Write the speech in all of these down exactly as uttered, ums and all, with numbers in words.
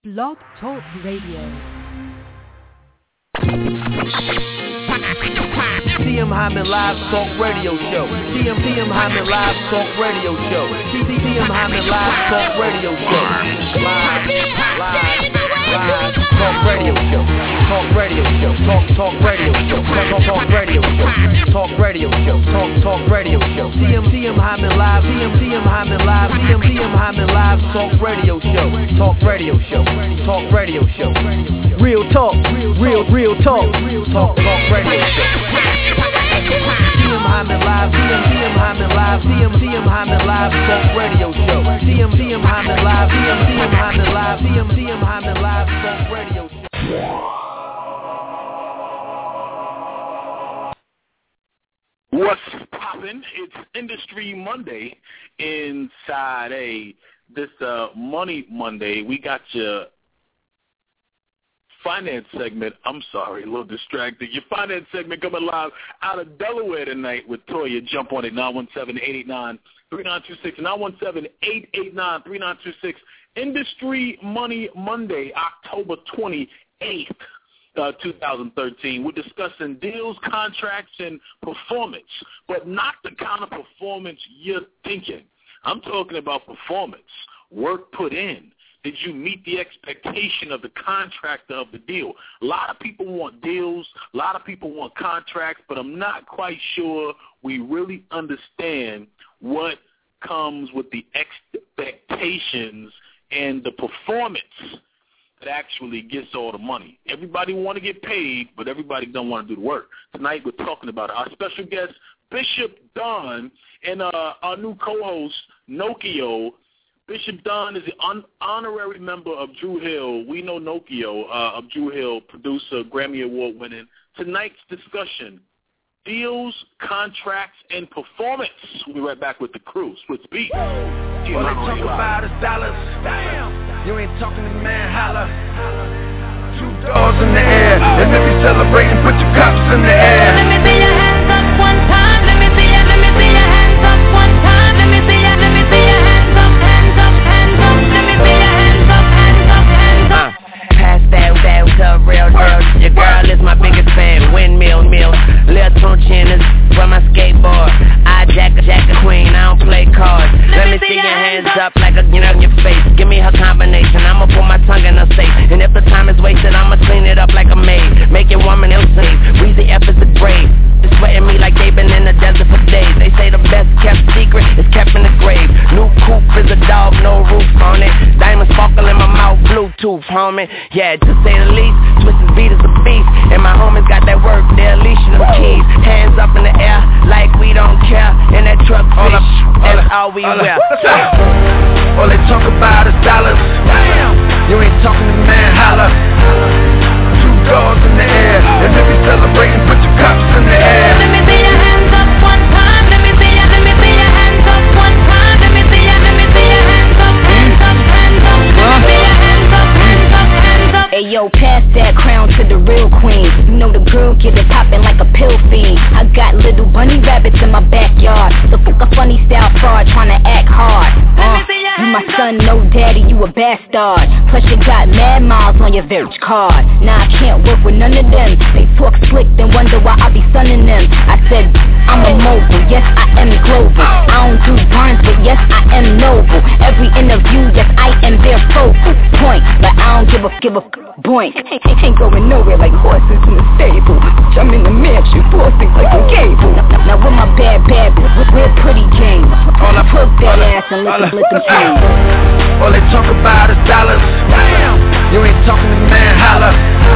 Blog Talk Radio. T M Hyman Live Talk Radio Show. T M T M Hyman Live Talk Radio Show. T T M Hyman Live Talk Radio Show. Live, live, live Talk Radio Show. Talk Radio Show. Talk Talk Radio Show. Talk Talk Radio Show. Talk Radio Show. Talk Talk Radio Show. T M T M Hyman Live. T M T M Hyman Live. T M T M Hyman Live Talk Radio Show. Talk Radio Show. Talk Radio Show. Real talk. Real real talk. Talk Talk Radio Show. T M Hyman Live, T M T M Hyman Live, T M T M Hyman Live Talk Radio Show. T M T M Hyman Live, T M T M Hyman Live, T M T M Hyman Live Talk Radio Show. What's poppin'? It's Industry Monday inside a this uh, Money Monday. We got your finance segment. I'm sorry, a little distracted. Your finance segment coming live out of Delaware tonight with Toya. Jump on it, nine one seven, eight eight nine, three nine two six, nine one seven, eight eight nine, three nine two six. Industry Money Monday, October twenty-eighth, uh, two thousand thirteen. We're discussing deals, contracts, and performance, but not the kind of performance you're thinking. I'm talking about performance, work put in. Did you meet the expectation of the contractor of the deal? A lot of people want deals. A lot of people want contracts, but I'm not quite sure we really understand what comes with the expectations and the performance that actually gets all the money. Everybody want to get paid, but everybody don't want to do the work. Tonight we're talking about it. Our special guest, Bishop Don, and uh, our new co-host, Nokio. Bishop Don is an honorary member of Drew Hill. We know Nokio uh, of Drew Hill, producer, Grammy Award winning. Tonight's discussion, deals, contracts, and performance. We'll be right back with the crew. Switch beat. All they talk about is dollars. Damn. You ain't talking to man, holla. Two doors in the air. And if you celebrating, put your cups in the air. Let me see your hands up one time. Let me see your, let me see your hands up one time. Let me see your, let me see your hands up, hands up, hands up. Let me see your hands up, hands up, hands up. Uh, pass that, that to a real deal. Your girl is my biggest fan. Windmill, mill. Lil Tunechi is for my skateboard. I jack a jack a queen. I don't play cards. Let, Let me see your hands up like a, you know, your face. Give me her combination. I'ma put my tongue in her safe. And if the time is wasted, I'ma clean it up like a maid. Make it warm and it'll save. Weezy F is the grave. They're sweating me like they've been in the desert for days. They say the best kept secret is kept in the grave. New coupe is a dog, no roof on it. Diamonds sparkle in my mouth, Bluetooth, homie. Yeah, to say the least, Twisted Beat is a beast. And my homies got that work, they're leashing them keys. Hands up in the air, like we don't care. In that truck, all up, that's all we all wear. All they talk about is dollars. Damn. You ain't talking to man, holla. Two doors in the air. And if you celebrating, put your cups in the air. Let me see your hands up one time. Let me see your, let me see your hands up one time. Let me see your, let me see your hands up, hands up, hands up. Let me see your hands up, hands up, hands up. Hey yo, pass that crown to the real queen. You know the girl get it poppin' like a pill fiend. I got little bunny rabbits in my backyard. So fuck a funny style fraud tryna act hard. Uh, you my son, no daddy, you a bastard. Plus you got mad miles on your Verge card. Nah, I can't work with none of them. They talk slick then wonder why I be sunning them. I said, I'm a mogul, yes I am global. I don't do burns, but yes I am noble. Every interview, yes I am their focal point. But I don't give a, give a boink. Ain't going nowhere like horses in the stable. I'm in the mansion, forcing like a cable. Now, now with my bad, bad, we're pretty game. All I put that ass and lick them, lick them change. All they talk about is dollars. Damn. You ain't talking to man, holla.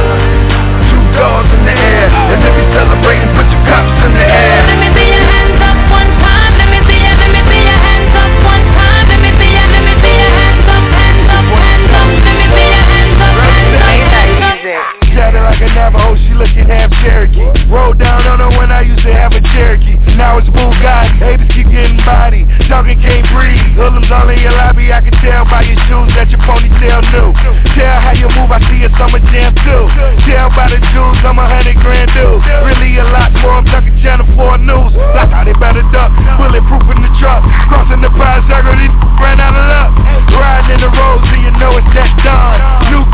Two doors in the air. And if you celebrating, put your cups in the air. Let me see your hands up one time. Let me see your, let me see your hands up one time. Let me see your, let me see your hands up, hands up, hands up. Let me see your hands up, hands up, hands up. Tatted like a Navajo, she looking half Cherokee. Rolled down on her when I used to have a Cherokee. Now it's Bugatti, haters keep getting body. Talking can't breathe, hoodlums all in your lobby. I can tell by your shoes that your ponytail new. Tell how you move, I see a summer jam too. Tell by the jewels, I'm a hundred grand dude. Really a lot more, I'm talking channel four news. Like how they better duck, bulletproof in the truck. Crossing the pie circle, these ran out of luck. Riding in the road, so you know it's that done. New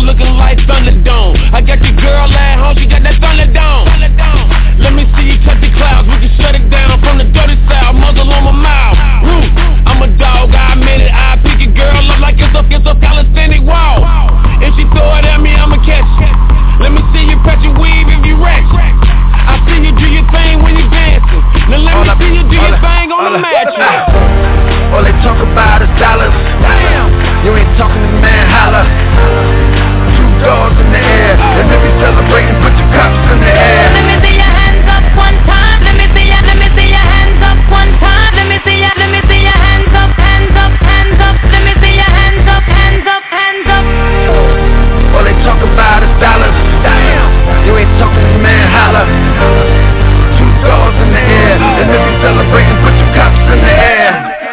looking like Thunderdome. I got your girl at home, she got that Thunderdome. Let me see you touch the clouds, we can shut it down from the dirty south, muzzle on my mouth. Roof, I'm a dog, I admit it, I pick your girl up like it's a, it's a calisthenic wall. If she throw it at me, I'ma catch it. Let me see you patch your weave if you wreck. I see you do your thing when you dancing. Now let me see you do your thing on the mattress. All they talk about is dollars. Damn, you ain't talking to man, holla. Two dogs in the air, and if you celebrating, put your cups in the air. Let me see your hands up one time. Let me see your, let me see your hands up one time. Let me see your, let me see your hands up, hands up, hands up. Let me see your hands up, hands up, hands up. All they talk about is dollars. Damn, you ain't talking to man, holla. Two dogs in the air, and if you celebrating, put your cups in the air.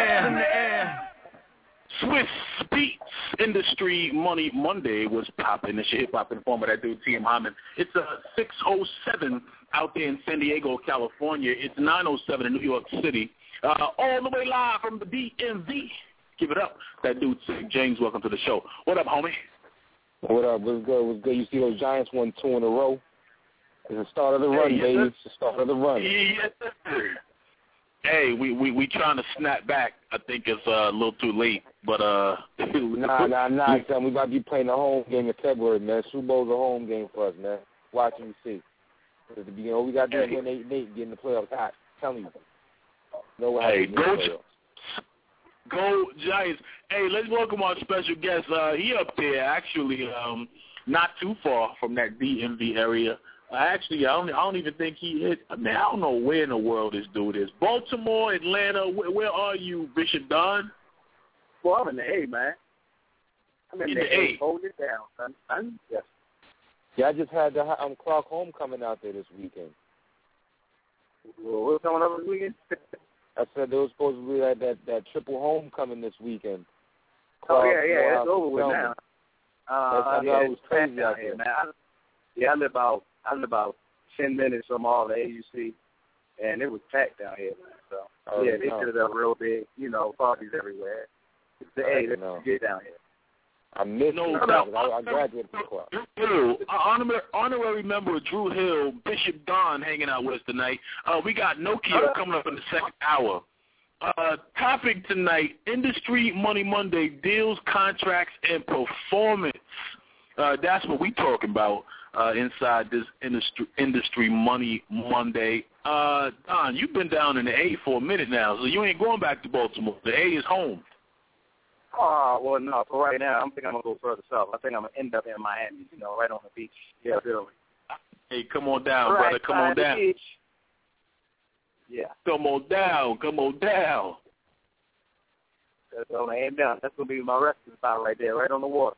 Swiss Beats Industry Money Monday was popping. It's your hip-hop informer, that dude, T M Hyman. It's uh, six oh seven out there in San Diego, California. It's nine oh seven in New York City. Uh, all the way live from the D M V. Give it up. That dude, James, welcome to the show. What up, homie? What up? What's good? What's good? You see those Giants won two in a row? It's the start of the run, hey, baby. Yes, it's the start of the run. Yes, sir. Hey, we, we, we trying to snap back. I think it's uh, a little too late, but uh. nah, nah, nah. Son. We about to be playing the home game in February, man. Super Bowl's a home game for us, man. Watch and see. At the beginning, all we got to do is win eight and eight and get in the playoffs hot. I'm telling you. No what hey, happens go, in the playoffs. Go Giants. Hey, let's welcome our special guest. Uh, he up there, actually, um, not too far from that D M V area. Uh, actually, I don't, I don't even think he hit. I mean, I don't know where in the world this dude is. Baltimore, Atlanta, where, where are you, Bishop Don? Well, I'm in the A, man. I'm in, in the, the A. A. Hold it down, son. son. Yes. Yeah, I just had the um, Clark Homecoming out there this weekend. Well, what's coming up this weekend? I said there was supposed to be that, that, that triple homecoming this weekend. Oh, Clark, yeah, yeah, Morehouse, it's over with Selma. now. Uh, That's, I know yeah, it was crazy out here, there. man. I, yeah, I live about, I live about ten minutes from all the A U C, and it was packed down here, man. So, oh, yeah, they no. set it up real big, you know, parties everywhere. It's the A that you get down here. I missed no, it. no, I, I graduated from Clark. Drew, honorary, honorary member Drew Hill, Bishop Don hanging out with us tonight. Uh, we got Nokia coming up in the second hour. Uh, topic tonight, Industry Money Monday, deals, contracts, and performance. Uh, that's what we talking about uh, inside this industry, industry Money Monday. Uh, Don, you've been down in the A for a minute now, so you ain't going back to Baltimore. The A is home. Oh, well, no, for right now, I'm thinking I'm going to go further south. I think I'm going to end up in Miami, you know, right on the beach. Yeah, really. Hey, come on down, right, brother. Come on down. Beach. Yeah. Come on down. Come on down. That's on the end down. That's going to be my resting spot right there, right on the water.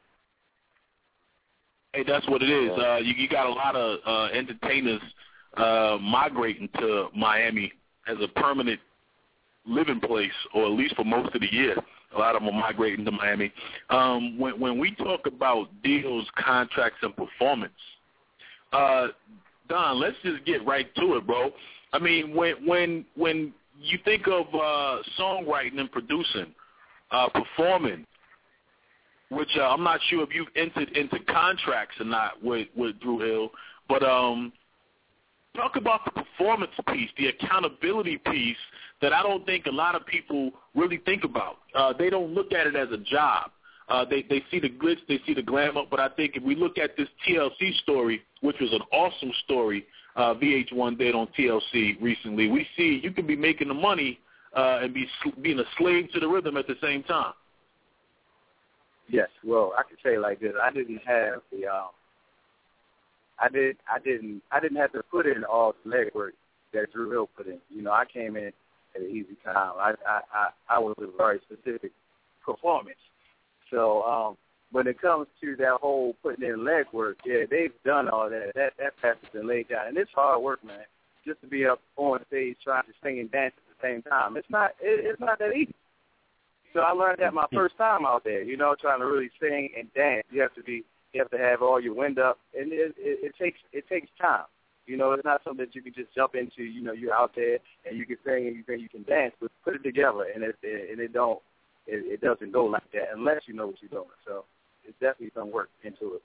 Hey, that's what it is. Uh, you, you got a lot of uh, entertainers uh, migrating to Miami as a permanent living place, or at least for most of the year. A lot of them are migrating to Miami. Um, when, when we talk about deals, contracts, and performance, uh, Don, let's just get right to it, bro. I mean, when when when you think of uh, songwriting and producing, uh, performing, which uh, I'm not sure if you've entered into contracts or not with, with Drew Hill, but um, talk about the performance piece, the accountability piece that I don't think a lot of people really think about. Uh, they don't look at it as a job. Uh, they, they see the glitz, they see the glamour, but I think if we look at this T L C story, which was an awesome story, uh, V H one did on T L C recently, we see you can be making the money uh, and be being a slave to the rhythm at the same time. Yes, well, I can say it like this: I didn't have the, um, I did, I didn't, I didn't have to put in all the legwork that Drew Hill put in. You know, I came in at an easy time. I, I, I, I was a very specific performance. So um, when it comes to that whole putting in legwork, yeah, they've done all that. That that path has been laid down, and it's hard work, man. Just to be up on stage trying to sing and dance at the same time, it's not, it, it's not that easy. So I learned that my first time out there, you know, trying to really sing and dance. You have to be, you have to have all your wind up, and it, it, it takes it takes time. You know, it's not something that you can just jump into. You know, you're out there and you can sing and you think you can dance, but put it together, and it and it don't, it, it doesn't go like that unless you know what you're doing. So it's definitely some work into it.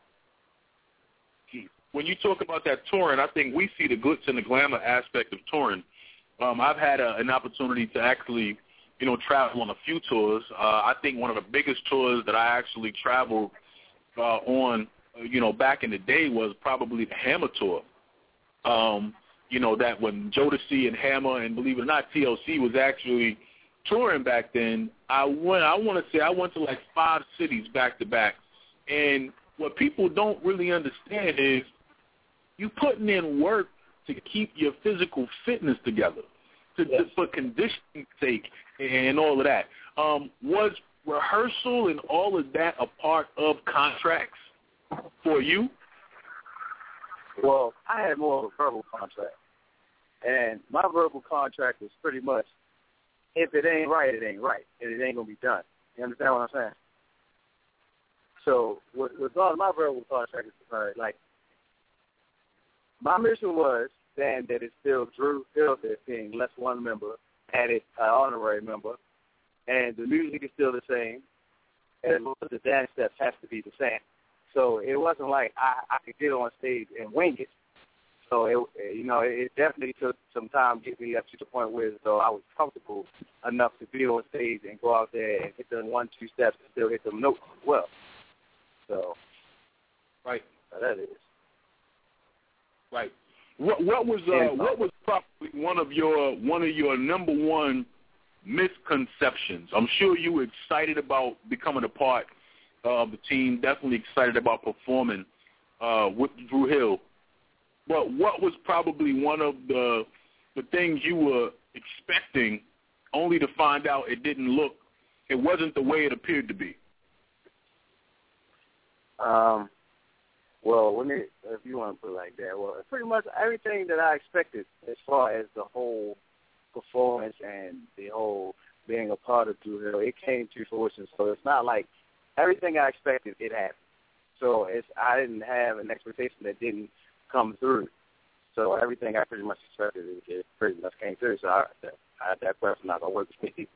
When you talk about that touring, I think we see the glitz and the glamour aspect of touring. Um, I've had a, an opportunity to actually, you know, travel on a few tours. Uh, I think one of the biggest tours that I actually traveled uh, on, you know, back in the day was probably the Hammer tour. Um, you know, that when Jodeci and Hammer and, believe it or not, T L C was actually touring back then, I went, I want to say I went to like five cities back to back. And what people don't really understand is you putting in work to keep your physical fitness together, to, yes. to, for conditioning sake and all of that. Um, was rehearsal and all of that a part of contracts for you? Well, I had more of a verbal contract. And my verbal contract was pretty much, if it ain't right, it ain't right, and it ain't going to be done. You understand what I'm saying? So, with, with all my verbal contract is concerned, like, my mission was then that it's still Drew Hill as being less one member, added an honorary member, and the music is still the same, and the dance steps have to be the same. So it wasn't like I, I could get on stage and wing it. So, it, you know, it definitely took some time to get me up to the point where so I was comfortable enough to be on stage and go out there and hit them one, two steps and still hit them notes as well. So, right, so that is. Right. What what was uh, what was probably one of your one of your number one misconceptions? I'm sure you were excited about becoming a part of the team. Definitely excited about performing uh, with Drew Hill. But what was probably one of the the things you were expecting, only to find out it didn't look, it wasn't the way it appeared to be? Um. Well, when it, if you want to put it like that, well, pretty much everything that I expected as far as the whole performance and the whole being a part of Drew Hill, it came to fruition. So it's not like everything I expected, it happened. So it's I didn't have an expectation that didn't come through. So everything I pretty much expected, it, it pretty much came through. So I, I, that question not going to work with me.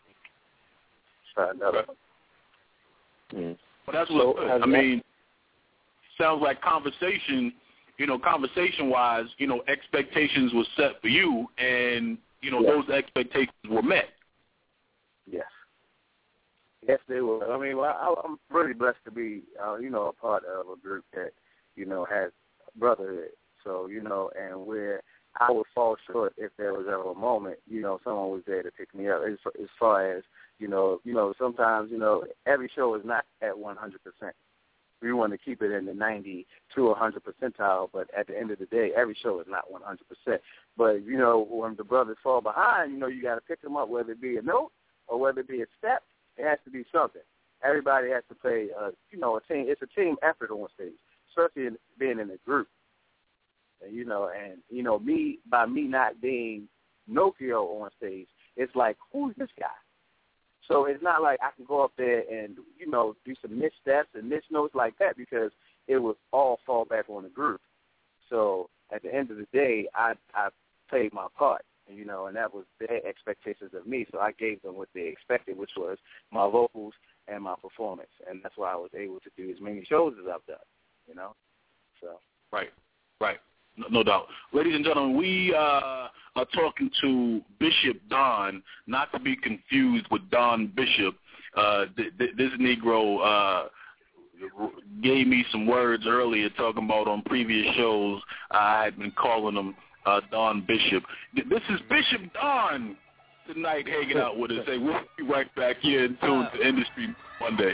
Try another one. Mm. Well, that's what so, I mean. Sounds like conversation, you know, conversation-wise, you know, expectations were set for you, and, you know, yes. those expectations were met. Yes. Yes, they were. I mean, well, I, I'm really blessed to be, uh, you know, a part of a group that, you know, has brotherhood. So, you know, and where I would fall short if there was ever a moment, you know, someone was there to pick me up. As, as far as, you know, you know, sometimes, you know, every show is not at one hundred percent. We want to keep it in the ninety to one hundred percentile, but at the end of the day, every show is not one hundred percent. But, you know, when the brothers fall behind, you know, you got to pick them up, whether it be a note or whether it be a step. It has to be something. Everybody has to play, uh, you know, a team. It's a team effort on stage, especially in, being in a group. And, you know, and, you know, me, by me not being Nokio on stage, it's like, who's this guy? So it's not like I can go up there and, you know, do some missteps and misnotes like that because it would all fall back on the group. So at the end of the day, I, I played my part, you know, and that was their expectations of me. So I gave them what they expected, which was my vocals and my performance. And that's why I was able to do as many shows as I've done, you know. So Right, right. No, no doubt. Ladies and gentlemen, we uh, are talking to Bishop Don, not to be confused with Don Bishop. Uh, th- th- this Negro uh, gave me some words earlier talking about on previous shows. I had been calling him uh, Don Bishop. This is Bishop Don tonight hanging out with us. Hey, we'll be right back here in tune to Industry Monday.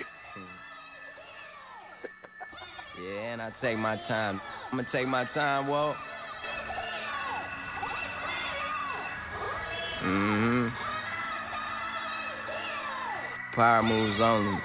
Yeah, and I take my time. I'm going to take my time, Walt. Mm-hmm. Power moves only.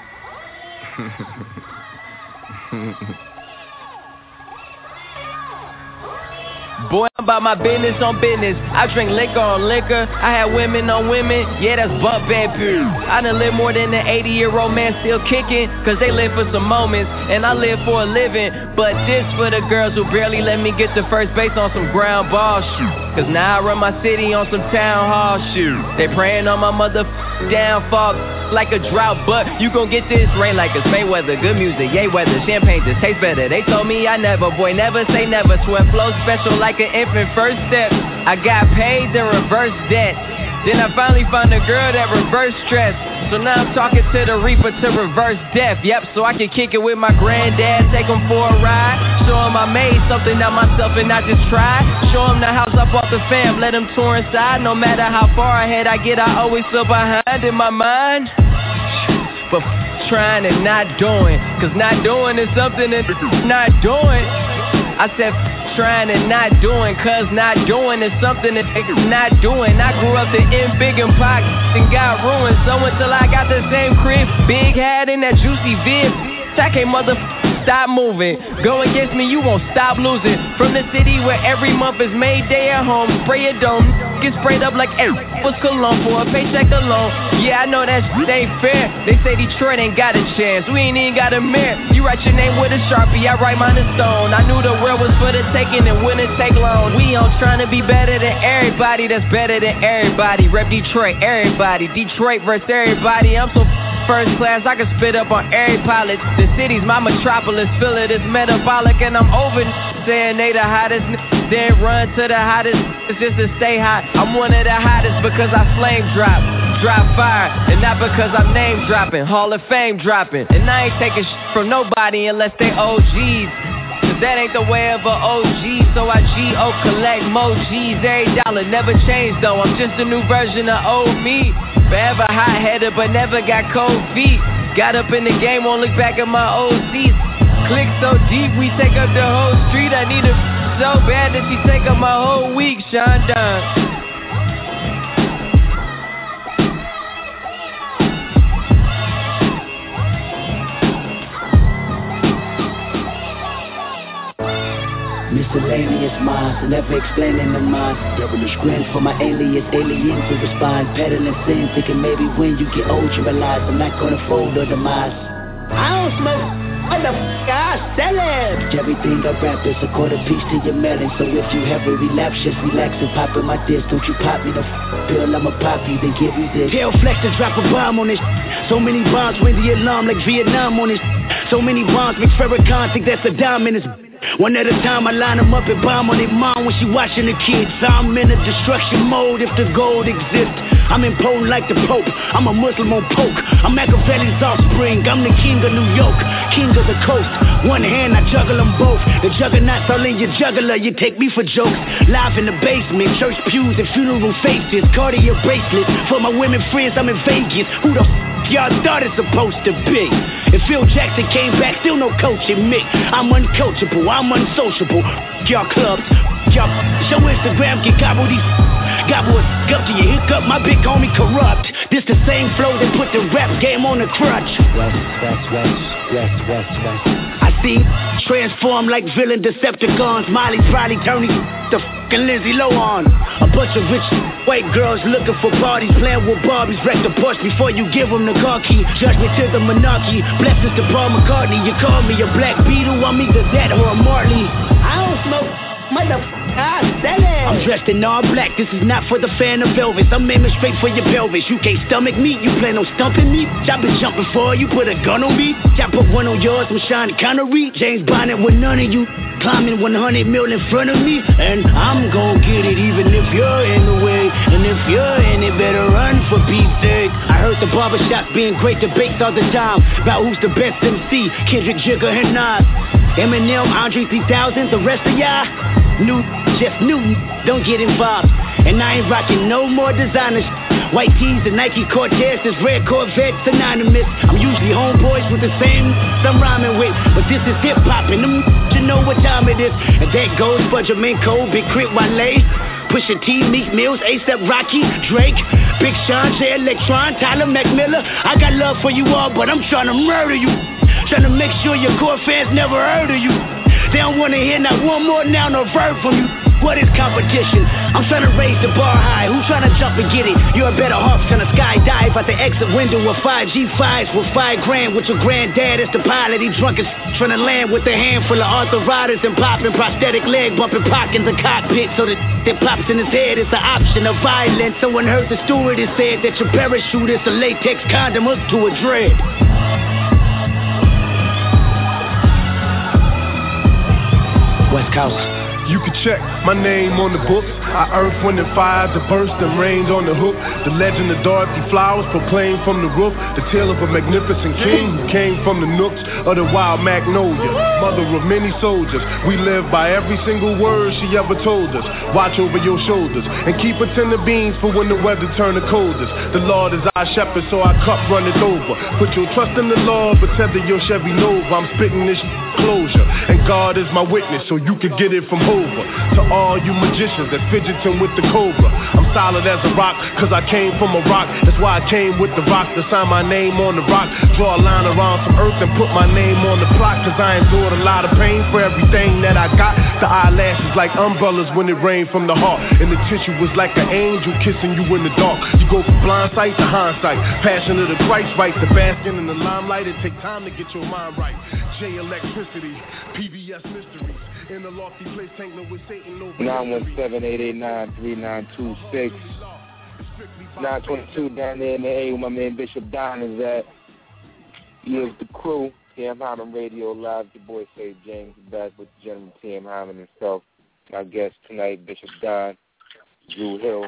Boy, I'm about my business on business. I drink liquor on liquor. I had women on women. Yeah, that's bump and pure. I done live more than an eighty-year-old man still kicking. Cause they live for some moments, and I live for a living. But this for the girls who barely let me get to first base on some ground ball shoot. Cause now I run my city on some town hall shit. They praying on my mother downfall like a drought, but you gon' get this rain like it's Mayweather. Good music, yay weather, champagne just tastes better. They told me I never, boy, never say never. Swear flow special like an infant first step. I got paid to reverse debt. Then I finally found a girl that reverse stress. So now I'm talking to the reaper to reverse death. Yep, so I can kick it with my granddad, take him for a ride. Show him I made something out myself and I just tried. Show him the house I bought the fam, let him tour inside. No matter how far ahead I get, I always feel behind in my mind. But f- trying and not doing, cause not doing is something that not doing. I said f- trying and not doing, cause not doing is something that not doing. I grew up to end big and pock and got ruined. So until I got the same crib, big hat in that juicy vid, I can't motherfucker stop moving. Go against me, you won't stop losing. From the city where every month is May Day at home. Spray a dome, get sprayed up like every was cologne for a paycheck alone. Yeah, I know that shit ain't fair. They say Detroit ain't got a chance. We ain't even got a mayor. You write your name with a Sharpie, I write mine in stone. I knew the world was for the taking and wouldn't take long. We on trying to be better than everybody that's better than everybody. Rep Detroit, everybody. Detroit versus everybody. I'm so first class, I can spit up on every pilot. The city's my metropolis, feel it is metabolic, and I'm over saying they the hottest. Then run to the hottest, it's just to stay hot. I'm one of the hottest because I flame drop, drop fire, and not because I'm name dropping, Hall of Fame dropping. And I ain't taking shit from nobody unless they O Gs. Cause that ain't the way of a O G, so I G O collect more G's every dollar. Never changed though, I'm just a new version of old me. Forever hot-headed but never got cold feet. Got up in the game, won't look back at my old seats. Click so deep, we take up the whole street. I need a so bad that she take up my whole week, Sean Dunn. Miscellaneous minds, never explaining the minds. Devilish grins for my alias, aliens to respond. Peddling sin, thinking maybe when you get old you realize I'm not gonna fold or demise. I don't smoke, what the f*** I sell it. Everything I rap is a quarter piece to your melon. So if you have a relapse, just relax and pop in my disc. Don't you pop me the f*** pill, I'ma pop you, then give you this. Tell Flex to drop a bomb on this. So many bombs ring the alarm like Vietnam on this. So many bombs make Farrakhan think that's a dime in his. One at a time I line them up and bomb on their mom when she watching the kids. I'm in a destruction mode if the gold exists. I'm impotent like the Pope, I'm a Muslim on poke. I'm Machiavelli's offspring, I'm the king of New York, king of the coast. One hand I juggle them both, the juggernauts all in your juggler. You take me for jokes, live in the basement, church pews and funeral faces. Cartier bracelets, for my women friends I'm in Vegas. Who the f*** y'all thought it's supposed to be? If Phil Jackson came back, still no coaching me. I'm uncoachable, I'm unsociable. Y'all clubs, y'all show Instagram can gobble these. Gobble a up to your hiccup, my big homie corrupt. This the same flow that put the rap game on the crutch. West, west, west, west, west, west. I see transform like villain Decepticons. Miley probably turning the fucking Lindsay Lohan. A bunch of rich white girls looking for parties, playing with Barbies. Wreck the Porsche before you give them the car key. Judgment to the monarchy, blessings to Paul McCartney. You call me a Black Beetle, I'm either that or a Marley. I don't smoke. Motherfucker, I sell it. I'm dressed in all black, this is not for the fan of Elvis. I'm aiming straight for your pelvis. You can't stomach me, you plan on stumping me. I been jumping for you, put a gun on me. I put one on yours, I'm Sean Connery. James Bonnet with none of you. Climbing one hundred mil in front of me. And I'm gon' get it even if you're in the way. And if you're in it, better run for Pete's sake. I heard the barbershops being great debates all the time about who's the best M C, Kendrick, Jigga, and Nas. Eminem, Andre three thousand, the rest of y'all new, just new, don't get involved. And I ain't rocking no more designers. White tees and Nike Cortez, this red Corvette synonymous. I'm usually homeboys with the same I'm rhyming with, but this is hip hop and them you know what time it is. And that goes for Jamaica, Big Crit, Wale, Pusha T, Meek Mills, A$AP Rocky, Drake, Big Sean, Jay Electron, Tyler McMillan. I got love for you all, but I'm trying to murder you. Trying to make sure your core fans never heard of you. They don't wanna hear not one more noun or verb from you. What is competition? I'm trying to raise the bar high. Who's trying to jump and get it? You're a better off trying to skydive out the exit window with five G fives with five grand with your granddad as the pilot. He drunk as trying to land with a handful of arthritis and popping prosthetic leg bumping pock in the cockpit so that that pops in his head is the option of violence. Someone heard the stewardess said that your parachute is a latex condom hooked to a dread. West Coast. You can check my name on the books. I earth, wind, and fire, the burst and rains on the hook. The legend of Dorothy Flowers proclaimed from the roof. The tale of a magnificent king who came from the nooks of the wild magnolia. Mother of many soldiers. We live by every single word she ever told us. Watch over your shoulders and keep a tin of beans for when the weather turn the coldest. The Lord is our shepherd, so our cup runneth over. Put your trust in the Lord, but tether your Chevy Nova. I'm spitting this closure, and God is my witness, so you can get it from home. To all you magicians that fidgeting with the cobra, I'm solid as a rock, cause I came from a rock. That's why I came with the rock to sign my name on the rock. Draw a line around some earth and put my name on the plot. Cause I endured a lot of pain for everything that I got. The eyelashes like umbrellas when it rained from the heart, and the tissue was like an angel kissing you in the dark. You go from blind sight to hindsight, passion of the Christ right, the basking in the limelight. It take time to get your mind right. J Electricity, P B S Mysteries. In the lofty place, ain't no with Satan, no nine one seven, eight eight nine, three nine two six. nine twenty-two down there in the A where my man Bishop Don is at. He is the crew. T M Hyman Radio Live. Your boy Say James back with the gentleman T M Hyman himself. My guest tonight, Bishop Don, Drew Hill.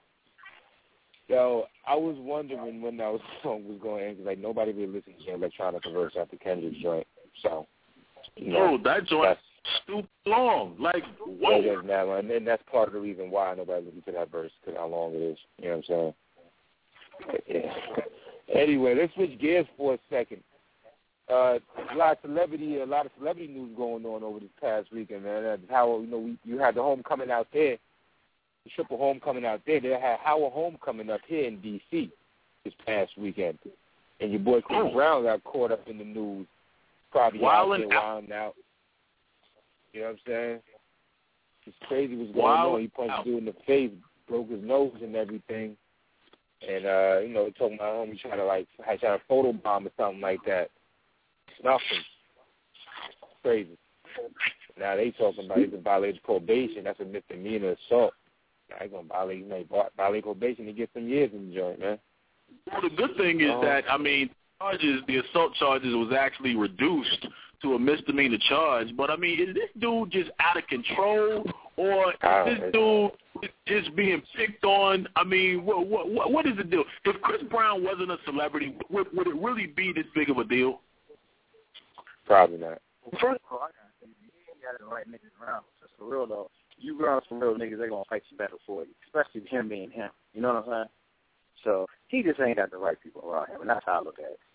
Yo, I was wondering when that song was going to end because like nobody really listens to Electronic Verse after Kendrick's joint. So, you know, oh, that joint stupid long. Like, whoa. Yeah, that one. And then that's part of the reason why nobody listens to that verse because how long it is. You know what I'm saying? Yeah. Anyway, let's switch gears for a second. Uh, a lot of celebrity, a lot of celebrity news going on over this past weekend, man. Uh, how you know we, you had the homecoming out there, the triple homecoming out there. They had Howard homecoming up here in D C this past weekend, and your boy Chris oh. Brown got caught up in the news, probably out there wilding out. You know what I'm saying? It's crazy what's going wow. on. He punched a dude in the face, broke his nose and everything. And, uh, you know, talking about homie trying to, like, trying to photobomb or something like that. Nothing. Crazy. Now they talking about he's a violated probation. That's a misdemeanor assault. Now he's going to violate, you know, violate probation to get some years in the joint, man. Well, the good thing is uh-huh. that, I mean, charges, the assault charges was actually reduced to a misdemeanor charge. But, I mean, is this dude just out of control, or is this dude just being picked on? I mean, what what what is the deal? If Chris Brown wasn't a celebrity, would, would it really be this big of a deal? Probably not. First of all, I gotta say, you ain't got the right niggas around. Just for real, though. You around some real niggas, they gonna fight you better for you, especially him being him. You know what I'm saying? So he just ain't got the right people around him, and that's how I look at it.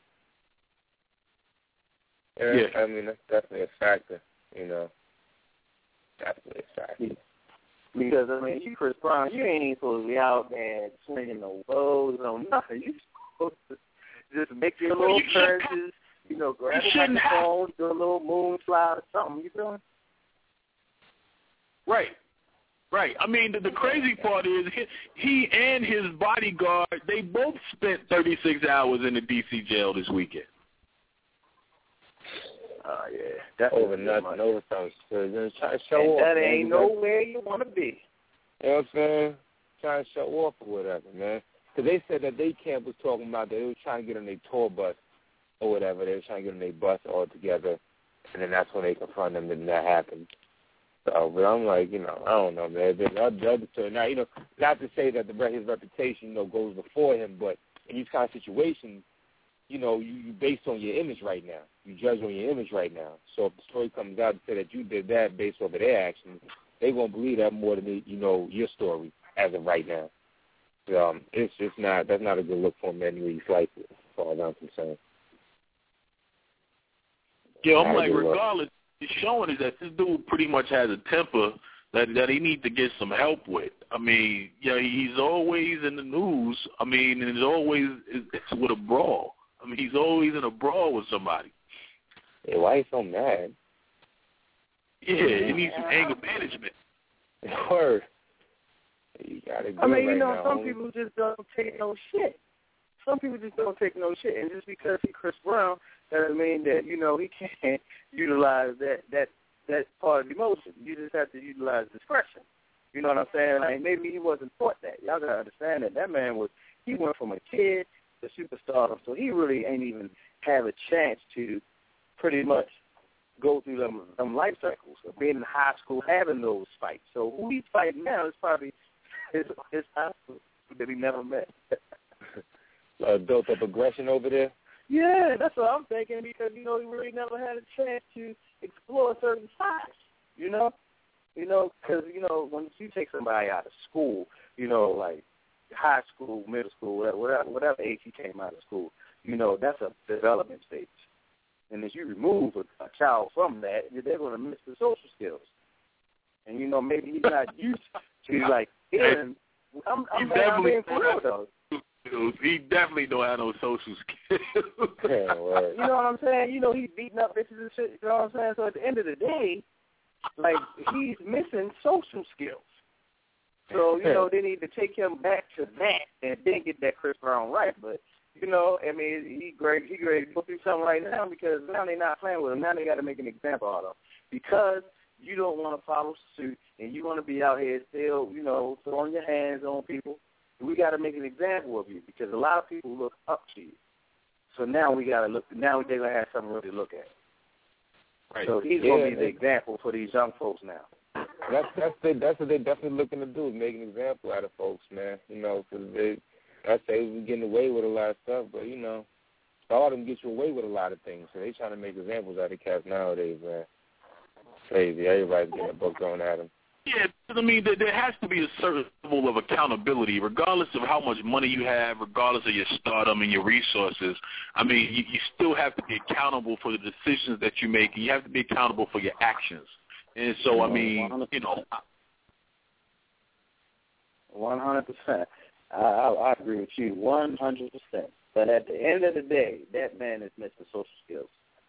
Yeah, yeah. I mean, that's definitely a factor, you know. Definitely a factor. Yeah. Because, I mean, you Chris Brown, you ain't even supposed to be out there swinging no bows, no nothing. You supposed to just make your little you turns, you know, grab a microphone, do a little moon slide or something. You feel me? Right. Right. I mean, the, the crazy part is he, he and his bodyguard, they both spent thirty-six hours in the D C jail this weekend. Oh, uh, yeah. That's over nothing, over something. So trying to show and off. That man. ain't nowhere you want to be. You know what I'm saying? Trying to show off or whatever, man. Because they said that they camp was talking about that they were trying to get on their tour bus or whatever. They were trying to get on their bus all together, and then that's when they confronted them, and that happened. So, but I'm like, you know, I don't know, man. The other, the other two, now, you know, not to say that the his reputation, you know, goes before him, but in these kind of situations, you know, you, you based on your image right now. You judge on your image right now. So if the story comes out to say that you did that based off of their actions, they won't believe that more than they, you know your story as of right now. So, um, it's just not that's not a good look for him anyway. You slice it, as far as I'm concerned. Yeah, I'm like, regardless, it's showing is that this dude pretty much has a temper that that he needs to get some help with. I mean, yeah, he's always in the news. I mean, and it's always it's with a brawl. I mean, he's always in a brawl with somebody. Yeah, why is he so mad? Yeah, it needs some anger management. Word. You got it. I mean, you right know, now, some homie. people just don't take no shit. Some people just don't take no shit, and just because he's Chris Brown doesn't mean that you know he can't utilize that that that part of emotion. You just have to utilize discretion. You know what I'm saying? Like maybe he wasn't taught that. Y'all gotta understand that that man was he went from a kid to superstardom, so he really ain't even have a chance to pretty much go through them, them life cycles of being in high school, having those fights. So who he's fighting now is probably his his high school that he never met. Uh, built up aggression over there? Yeah, that's what I'm thinking because, you know, he really never had a chance to explore certain sides, you know? You know, because, you know, when you take somebody out of school, you know, like high school, middle school, whatever, whatever age he came out of school, you know, that's a development stage. And if you remove a, a child from that, they're going to miss the social skills. And, you know, maybe he's not used to, like, hearing, I'm, I'm, I'm being for real, though. He definitely don't have no social skills. Yeah, right. You know what I'm saying? You know, he's beating up bitches and shit. You know what I'm saying? So at the end of the day, like, he's missing social skills. So, you know, they need to take him back to that and then get that Chris Brown right. But, you know, I mean, he great. He great to go through something right now because now they're not playing with him. Now they got to make an example out of him because you don't want to follow suit and you want to be out here still, you know, throwing your hands on people. We got to make an example of you because a lot of people look up to you. So now we got to look. Now they're gonna have something really to look at. Right. So he's yeah, gonna be the example for these young folks now. That's that's the, that's what they're definitely looking to do, is make an example out of folks, man. You know, because they, I say we're getting away with a lot of stuff, but you know, stardom gets you away with a lot of things. So they trying to make examples out of cats nowadays, man. Crazy. Everybody's getting a book thrown at them. Yeah, I mean, there, there has to be a certain level of accountability, regardless of how much money you have, regardless of your stardom and your resources. I mean, you, you still have to be accountable for the decisions that you make, and you have to be accountable for your actions. And so, I mean, you know. one hundred percent. I, I, I agree with you, one hundred percent. But at the end of the day, that man is missing social skills.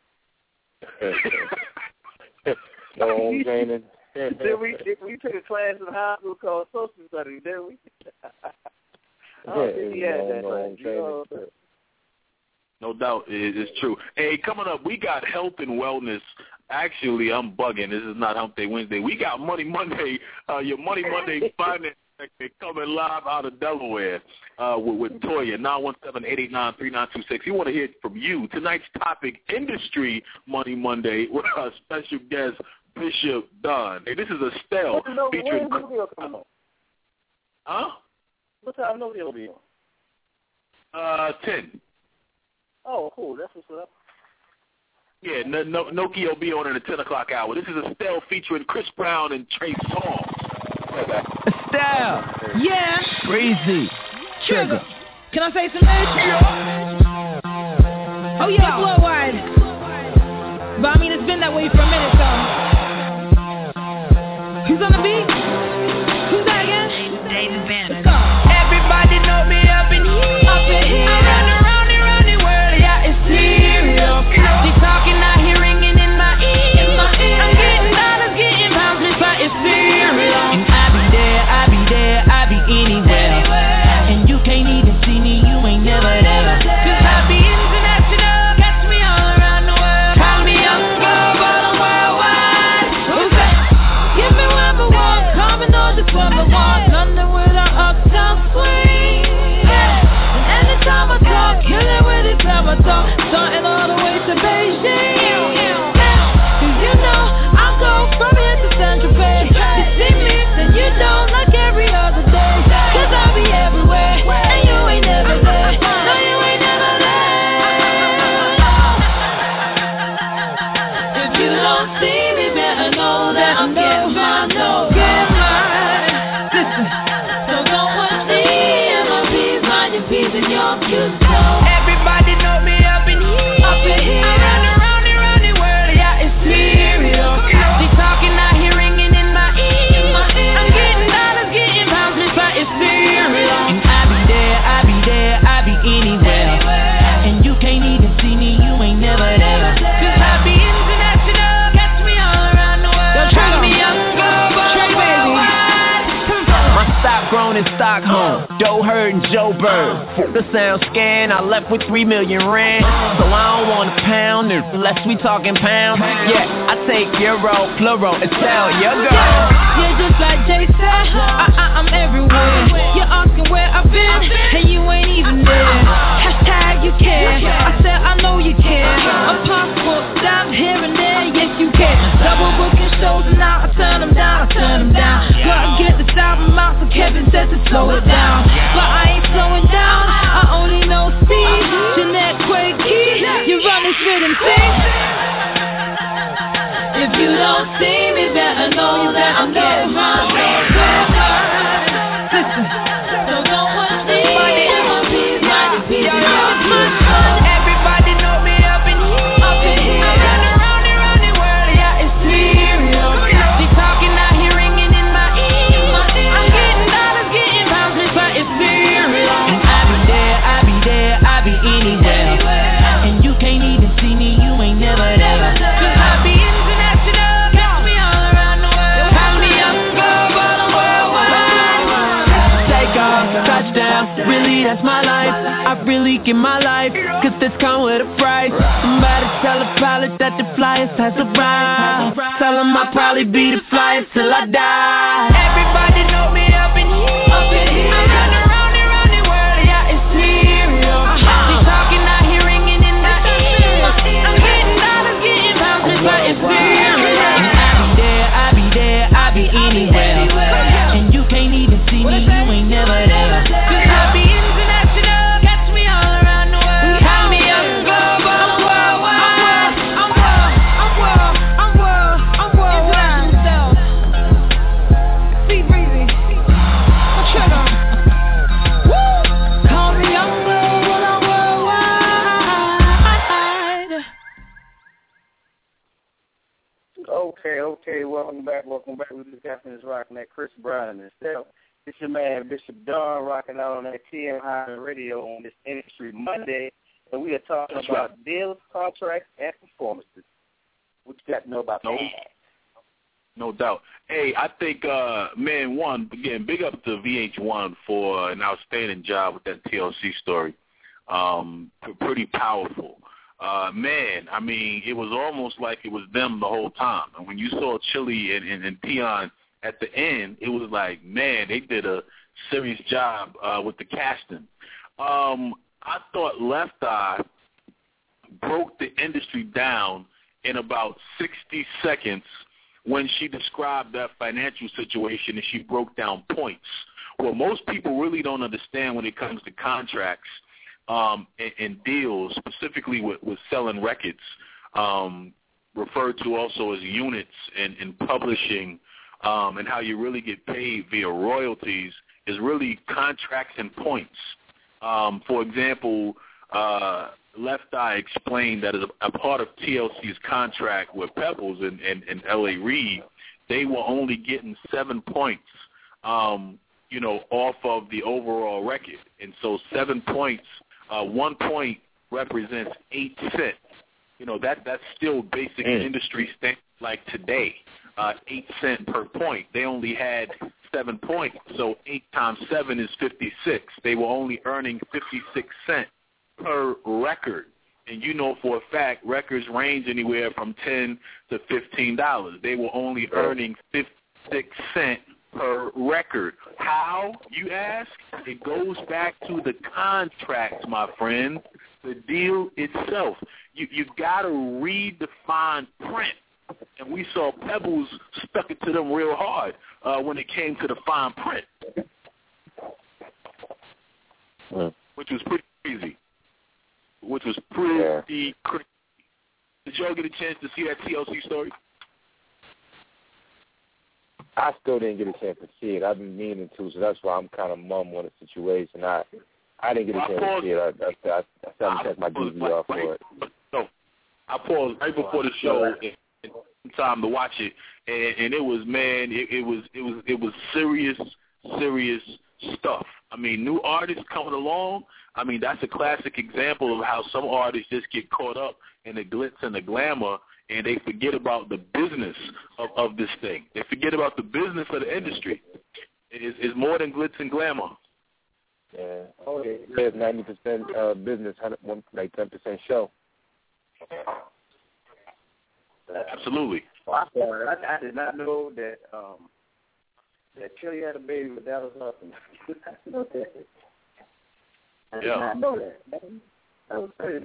No home training. Did we, did we took a class in high school called social studies, didn't we? I don't think he had that class. You know, no doubt, it is true. Hey, coming up, we got health and wellness. Actually, I'm bugging. This is not Hump Day Wednesday. We got Money Monday, uh, your Money Monday finance segment coming live out of Delaware uh, with, with Toya, nine one seven, eight eight nine, three nine two six. We want to hear from you. Tonight's topic, Industry Money Monday, with our special guest, Bishop Dunn. Hey, this is Estelle featuring. Huh? What time no deal be on? Uh, ten. Oh, cool. That's what's up. Yeah, no, no, Nokia will be on at the ten o'clock hour. This is Estelle featuring Chris Brown and Trey Songz. Estelle. Yeah. Crazy. Trigger. Can I say some shit? Oh yeah, worldwide. But I mean, it's been that way for a minute, so. Who's on the beat? Who's that again? David Banner. Everybody know me up in here. Up in here. I run around and around the world, yeah, it's serious. They talking out here ringing in my ear. In my ear. I'm getting dollars, getting pounds, but it's serious. And I be there, I be there, I be anywhere. And you can't even see me, you ain't never there. Cause I be international, catch me all around the world. Call me young girl, but I'm worldwide. Who's that? Give me one for one. burn. The sound scan, I left with three million rand. So I don't want a pound unless we talking pounds. Yeah, I take euro, plural, and tell your girl. You're just like Jay said, I, I, I'm everywhere. You're asking where I've been, and you ain't even there. Hashtag you care, I said I know you care. A passport stop here and there, yes you can. Double booking shows and now I turn them down, I turn them down. Gotta get this album out so Kevin says to slow it down. But I ain't slowing down, I only know Steve, Jeanette Quakey, you run this rhythm thing. If you don't see me, better know that I'm getting my listen, so no one sees my piece, my piece, my son. Everybody know me up in here, up in here. I run around and round the world, yeah, it's serious. They talking out here ringing in my ear. I'm getting dollars, getting pounds, but it's serious. And I be there, I be there, I be anywhere. And you can't even see me, you ain't never there. Cause I be international, catch me all around the world. Call me up, global, worldwide. Take off, touchdown, really that's my life. I really get my life, cause this come with a price. I'm about to tell the pilot that the flyers has arrived. Tell him I'll probably be the flyers till I die. Everybody know me up in here, up in here. I run around and round the world, yeah, it's serious. They talking out here ringing in my ear. I'm getting dollars, getting pounds, but it's serious. And I be there, I be there, I be anywhere. And you can't even see me, you ain't never there. Cause I be international, catch me all around the world. Call me up, global, I'm worldwide. I'm world, I'm world, I'm world, I'm worldwide. See breezy, my trigger. Woo! Call me up, global, I'm worldwide. Okay, okay, welcome back, welcome back. We just got finished rocking that Chris Brown and himself. It's your man, Bishop Don, rocking out on that T M Hyman Radio on this Industry Monday, and we are talking That's about right. deals, contracts, and performances. What you got to know about No. that? No doubt. Hey, I think, uh, man, one, again, big up to V H one for an outstanding job with that T L C story. Um, p- pretty powerful. Uh, man, I mean, it was almost like it was them the whole time. And when you saw Chili and, and, and Tion at the end, it was like, man, they did a serious job uh, with the casting. Um, I thought Left Eye broke the industry down in about sixty seconds when she described that financial situation and she broke down points. Well, most people really don't understand when it comes to contracts um, and, and deals, specifically with, with selling records, um, referred to also as units and, and publishing, um, and how you really get paid via royalties is really contracts and points. Um, for example, uh, Left Eye explained that as a, a part of T L C's contract with Pebbles and, and, and L A Reid, they were only getting seven points, um, you know, off of the overall record. And so seven points, uh, one point represents eight cents. You know, that that's still basic mm. industry standard like today, uh, eight cent per point. They only had seven points, so eight times seven is fifty-six. They were only earning fifty-six cents per record. And you know for a fact records range anywhere from ten to fifteen dollars. They were only earning fifty-six cents per record. How, you ask? It goes back to the contract, my friend, the deal itself. You you got to read the fine print. And we saw Pebbles stuck it to them real hard uh, when it came to the fine print, mm. which was pretty crazy. Which was pretty yeah. crazy. Did y'all get a chance to see that T L C story? I still didn't get a chance to see it. I've been meaning to, so that's why I'm kind of mum on the situation. I I didn't get a chance to see it. I, I, I, I haven't checked my D V R for it. No, I paused right before the show and, and time to watch it, and, and it was man, it, it was it was it was serious, serious stuff. I mean, new artists coming along. I mean, that's a classic example of how some artists just get caught up in the glitz and the glamour, and they forget about the business of, of this thing. They forget about the business of the industry. It's, it's more than glitz and glamour. Yeah. Oh, yeah. There's ninety percent uh, business, one like ten percent show. Absolutely. Well, I, I, I did not know that um, that Kelly had a baby with Dallas Austin. I did not know that. I did yeah. not know that. That was crazy.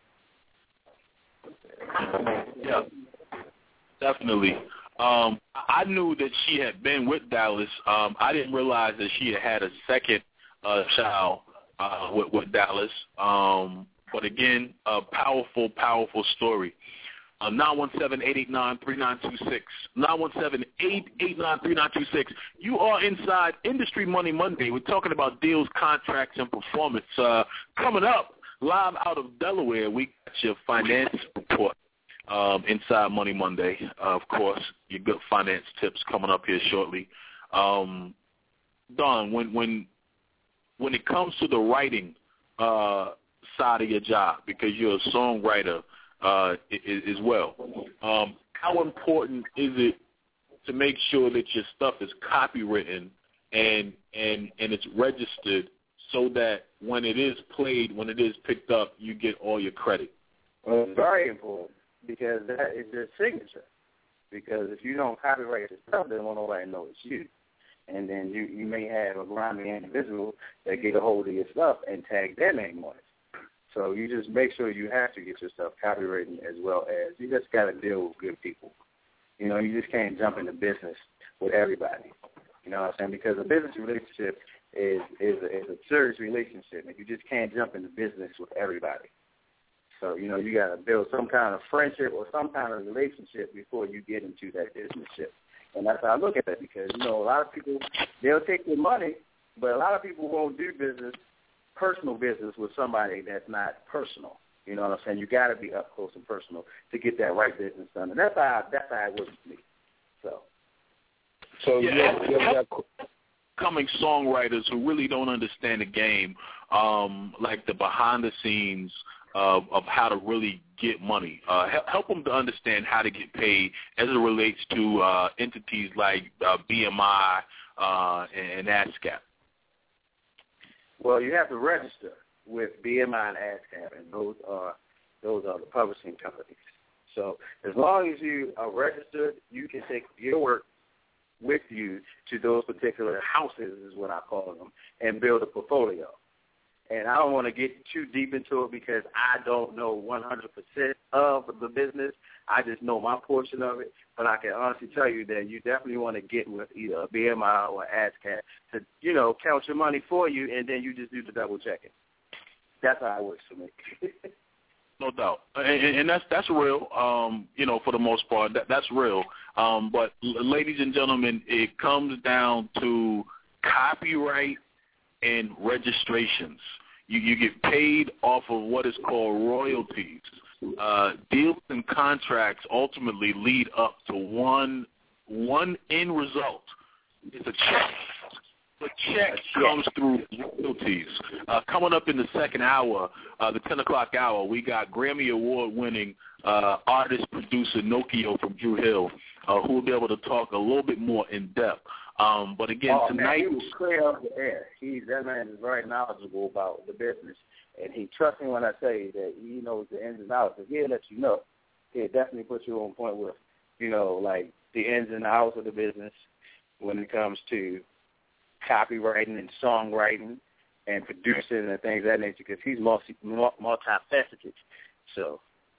Yeah, definitely. Um, I knew that she had been with Dallas. Um, I didn't realize that she had had a second uh, child uh, with, with Dallas. Um, but again, a powerful, powerful story. Uh, nine one seven, eight eight nine, three nine two six. nine one seven, eight eight nine, three nine two six. You are inside Industry Money Monday. We're talking about deals, contracts, and performance. Uh, coming up, live out of Delaware, we got your finance report. Um, inside Money Monday, uh, of course, your good finance tips coming up here shortly. Um, Don, when when when it comes to the writing uh, side of your job, because you're a songwriter uh, as well, um, how important is it to make sure that your stuff is copywritten and and and it's registered so that when it is played, when it is picked up, you get all your credit? Well, it's very important. Because that is your signature. Because if you don't copyright your stuff, then won't nobody know it's you. And then you, you may have a grimy individual that get a hold of your stuff and tag their name on it. So you just make sure you have to get your stuff copyrighted, as well as you just got to deal with good people. You know, you just can't jump into business with everybody. You know what I'm saying? Because a business relationship is is a, is a serious relationship, and you just can't jump into business with everybody. So, you know, you got to build some kind of friendship or some kind of relationship before you get into that businessship. And that's how I look at it, because, you know, a lot of people, they'll take your money, but a lot of people won't do business, personal business, with somebody that's not personal. You know what I'm saying? You got to be up close and personal to get that right business done. And that's how, that's how it works with me. So, so yeah, yeah, yeah, yeah. Coming songwriters who really don't understand the game, um, like the behind the scenes Of, of how to really get money. Uh, help, help them to understand how to get paid as it relates to uh, entities like uh, B M I uh, and ASCAP. Well, you have to register with B M I and ASCAP, and those are those are the publishing companies. So as long as you are registered, you can take your work with you to those particular houses, is what I call them, and build a portfolio. And I don't want to get too deep into it because I don't know one hundred percent of the business. I just know my portion of it. But I can honestly tell you that you definitely want to get with either a B M I or ASCAP to, you know, count your money for you, and then you just do the double checking. That's how it works for me. No doubt, and, and that's that's real. Um, you know, for the most part, that, that's real. Um, but, ladies and gentlemen, it comes down to copyright and registrations. You, you get paid off of what is called royalties. Uh, deals and contracts ultimately lead up to one one end result. It's a check. The check comes through royalties. Uh, coming up in the second hour, uh, the ten o'clock hour, we got Grammy Award-winning uh, artist, producer Nokio from Drew Hill, uh, who will be able to talk a little bit more in depth. Um, but again, oh, tonight, man, he was clear off the air. He, that man is very knowledgeable about the business, and he trusts me when I say that he knows the ins and outs. If he'll let you know, he'll definitely put you on point with, you know, like the ins and outs of the business when it comes to copywriting and songwriting and producing and things of that nature, because he's multi, multifaceted. So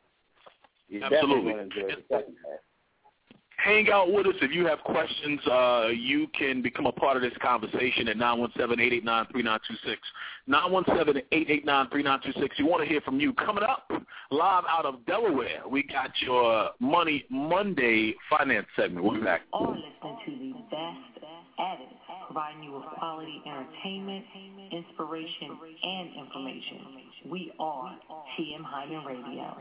he's absolutely definitely going to enjoy the second half. Hang out with us. If you have questions, uh, you can become a part of this conversation at nine one seven, eight eight nine, three nine two six. nine one seven, eight eight nine, three nine two six. You want to hear from you. Coming up, live out of Delaware, we got your Money Monday finance segment. We'll be back. Or listening to the best at it, providing you with quality entertainment, inspiration, and information. We are T M Hyman Radio.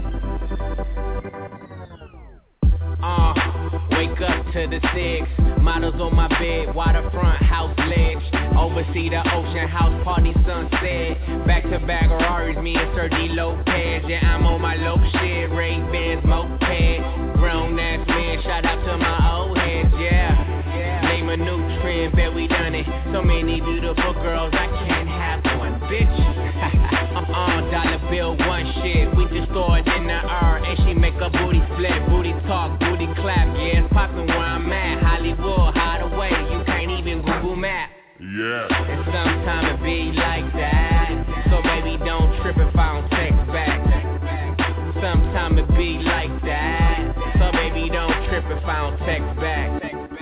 Uh, wake up to the six. My Bottles on my bed, waterfront house ledge. Oversee the ocean house party sunset. Back to back Ferraris, me and Sergi Lopez. Yeah, I'm on my low shit, Ray-Bans moped. Grown ass man, shout out to my old heads, yeah. Name a new trend, bet we done it. So many beautiful girls, I can't have one, bitch. uh-uh, dollar bill, one shit. We just throw it in the air, and she make a booty flip, booty talk, booty clap. Yeah, it's poppin' where I'm at. Hollywood, hideaway, you can't even Google Map. Yeah. And sometimes it be like that. So baby, don't trip if I don't text back. Sometimes it be like that. So baby, don't trip if I don't text back.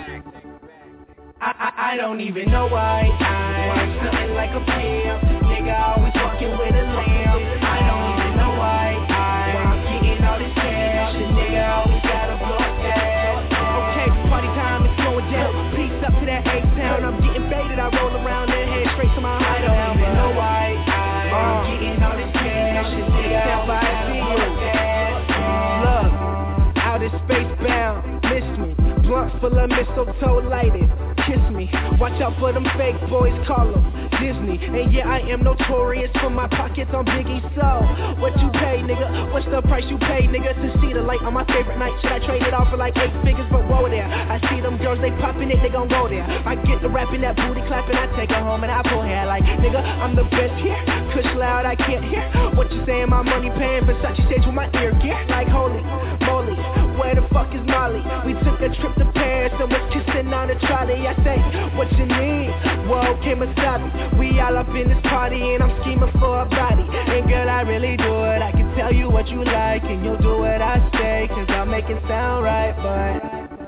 I, I, I don't even know why I'm something like a pimp. Nigga always walking with a lamp. I don't even know why I'm getting all this cash. The nigga always gotta blow that. Okay, party time is going down. Peace up to that A-Town. I'm getting baited. I roll around and head straight to my hideout. I don't even know why I'm getting all this cash. The nigga always gotta blow that. Look, out of space bound. Miss me. Blunt full of mistletoe lighted. Kiss me, watch out for them fake boys, call them Disney. And yeah, I am notorious for my pockets on Biggie. So, what you pay, nigga? What's the price you pay, nigga? To see the light on my favorite night. Should I trade it off for like eight figures? But whoa there, I see them girls, they popping it, they gon' go there. I get the rapping, that booty clapping, I take her home and I pull hair like, nigga, I'm the best here. Kush loud, I can't hear what you saying, my money paying Versace stage with my ear gear. Like, holy moly, where the fuck is Molly? We took a trip to Paris and was kissing on a trolley. I say, what you need? Whoa, came a stop. We all up in this party and I'm scheming for a body. And girl, I really do it. I can tell you what you like and you'll do what I say, cause I'll make it sound right, but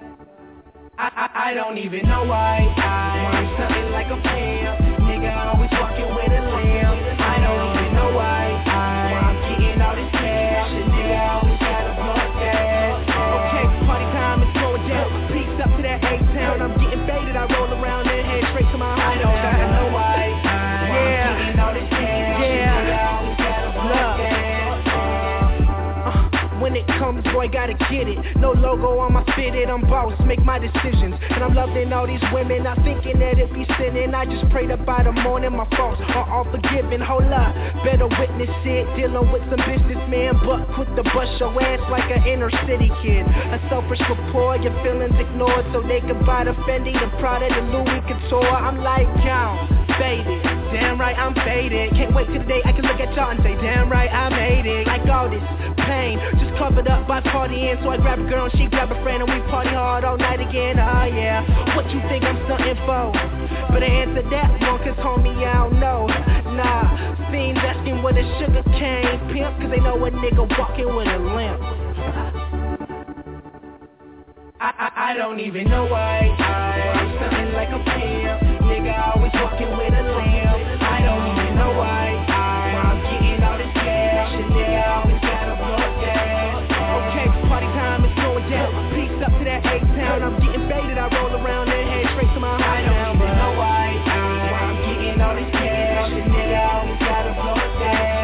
I, I, I don't even know why I'm something like a pimp. Nigga always walking with a lamp. I don't even know why I'm getting all this cash. And nigga always gotta blow that. Okay, party time is going down. Peace up to that A-Town. I'm getting baited. I roll around and head straight to my hideout. I don't even know why I'm getting all this cash. Yeah, look. When it comes, boy, gotta get it. No logo on my fitted, I'm boss, make my decisions. And I'm loving all these women, not thinking that it be sinning. I just pray that by the morning my faults are all forgiven. Hold up, better witness it. Dealing with some businessman, but quick to bust your ass like an inner city kid. A selfish rapport, your feelings ignored, so they can buy the Fendi, the Prada, the Louis Couture. I'm like, down, faded. Damn right, I'm faded. Can't wait till the day I can look at y'all and say, damn right, I made it. Like all this pain, just covered up by partying. So I grab a girl and she grab a friend and we party hard all night again. Oh yeah, what you think I'm stunting for? But I answer that one cause homie I don't know. Nah, fiends asking what a sugar cane pimp, cause they know a nigga walking with a limp. I, I, I don't even know why I'm something like a pimp. Nigga always walking with a limp. I don't even know why I'm getting all this cash. And nigga always gotta blow that. Okay, party time is going down. Peace up to that A-Town. I'm getting baited. I roll around and head straight to my hideout. I don't even know why I'm getting all this cash. And nigga always gotta blow that.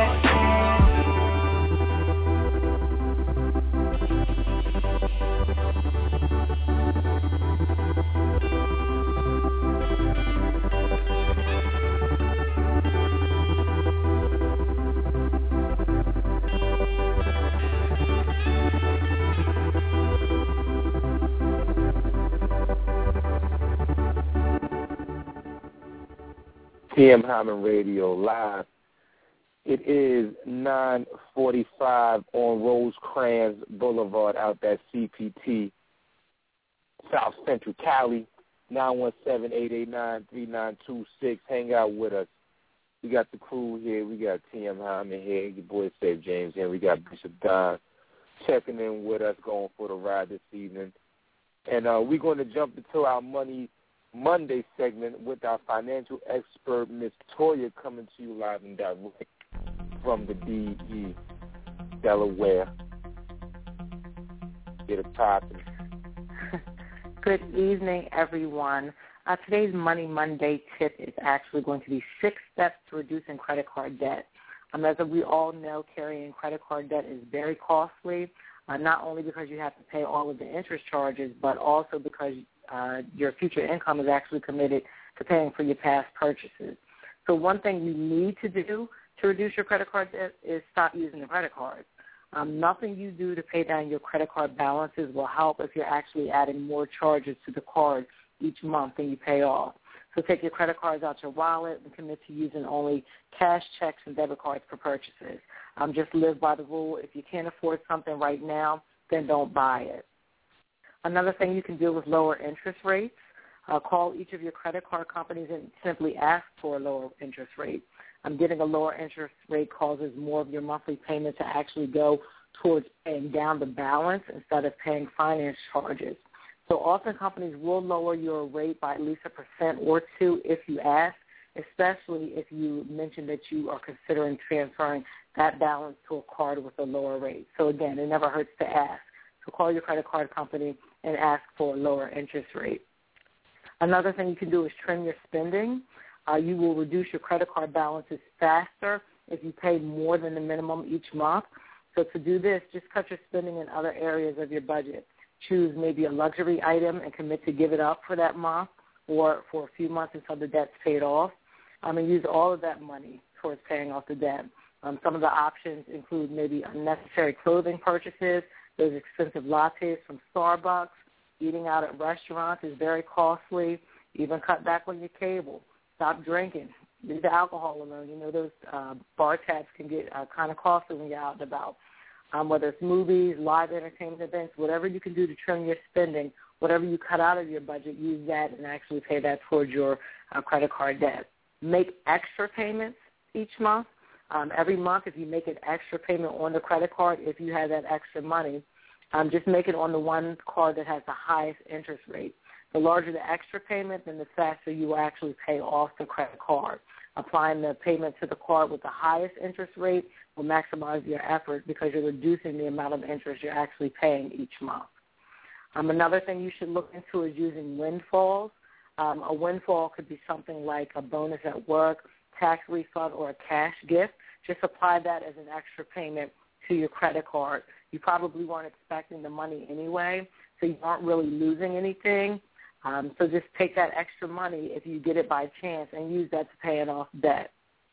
T M Hyman Radio Live. It is nine forty-five on Rosecrans Boulevard out at C P T, South Central Cali, nine one seven, eight eight nine, three nine two six. Hang out with us. We got the crew here. We got T M Hyman here. Your boy Save James here. We got Bishop Don checking in with us, going for the ride this evening. And uh, we're going to jump into our Money Monday segment with our financial expert, Miss Toya, coming to you live and direct from the D E, Delaware. Get it popping. Good evening, everyone. Uh, today's Money Monday tip is actually going to be six steps to reducing credit card debt. Um, as we all know, carrying credit card debt is very costly, uh, not only because you have to pay all of the interest charges, but also because uh, your future income is actually committed to paying for your past purchases. So one thing you need to do to reduce your credit card debt is stop using the credit cards. Um, nothing you do to pay down your credit card balances will help if you're actually adding more charges to the card each month than you pay off. So take your credit cards out your wallet and commit to using only cash, checks, and debit cards for purchases. Um, just live by the rule. If you can't afford something right now, then don't buy it. Another thing you can do is lower interest rates. Uh, call each of your credit card companies and simply ask for a lower interest rate. Um, getting a lower interest rate causes more of your monthly payment to actually go towards paying down the balance instead of paying finance charges. So often companies will lower your rate by at least a percent or two if you ask, especially if you mention that you are considering transferring that balance to a card with a lower rate. So again, it never hurts to ask. So call your credit card company and ask for a lower interest rate. Another thing you can do is trim your spending. Uh, you will reduce your credit card balances faster if you pay more than the minimum each month. So to do this, just cut your spending in other areas of your budget. Choose maybe a luxury item and commit to give it up for that month or for a few months until the debt's paid off. Um, and use all of that money towards paying off the debt. Um, some of the options include maybe unnecessary clothing purchases, those expensive lattes from Starbucks. Eating out at restaurants is very costly. Even cut back on your cable. Stop drinking. Leave the alcohol alone. You know, those uh, bar tabs can get uh, kind of costly when you're out and about. Um, whether it's movies, live entertainment events, whatever you can do to trim your spending, whatever you cut out of your budget, use that and actually pay that towards your uh, credit card debt. Make extra payments each month. Um, every month, if you make an extra payment on the credit card, if you have that extra money, um, just make it on the one card that has the highest interest rate. The larger the extra payment, then the faster you will actually pay off the credit card. Applying the payment to the card with the highest interest rate will maximize your effort because you're reducing the amount of interest you're actually paying each month. Um, another thing you should look into is using windfalls. Um, a windfall could be something like a bonus at work, tax refund, or a cash gift. Just apply that as an extra payment to your credit card. You probably weren't expecting the money anyway, so you aren't really losing anything. Um, so just take that extra money if you get it by chance and use that to pay off debt.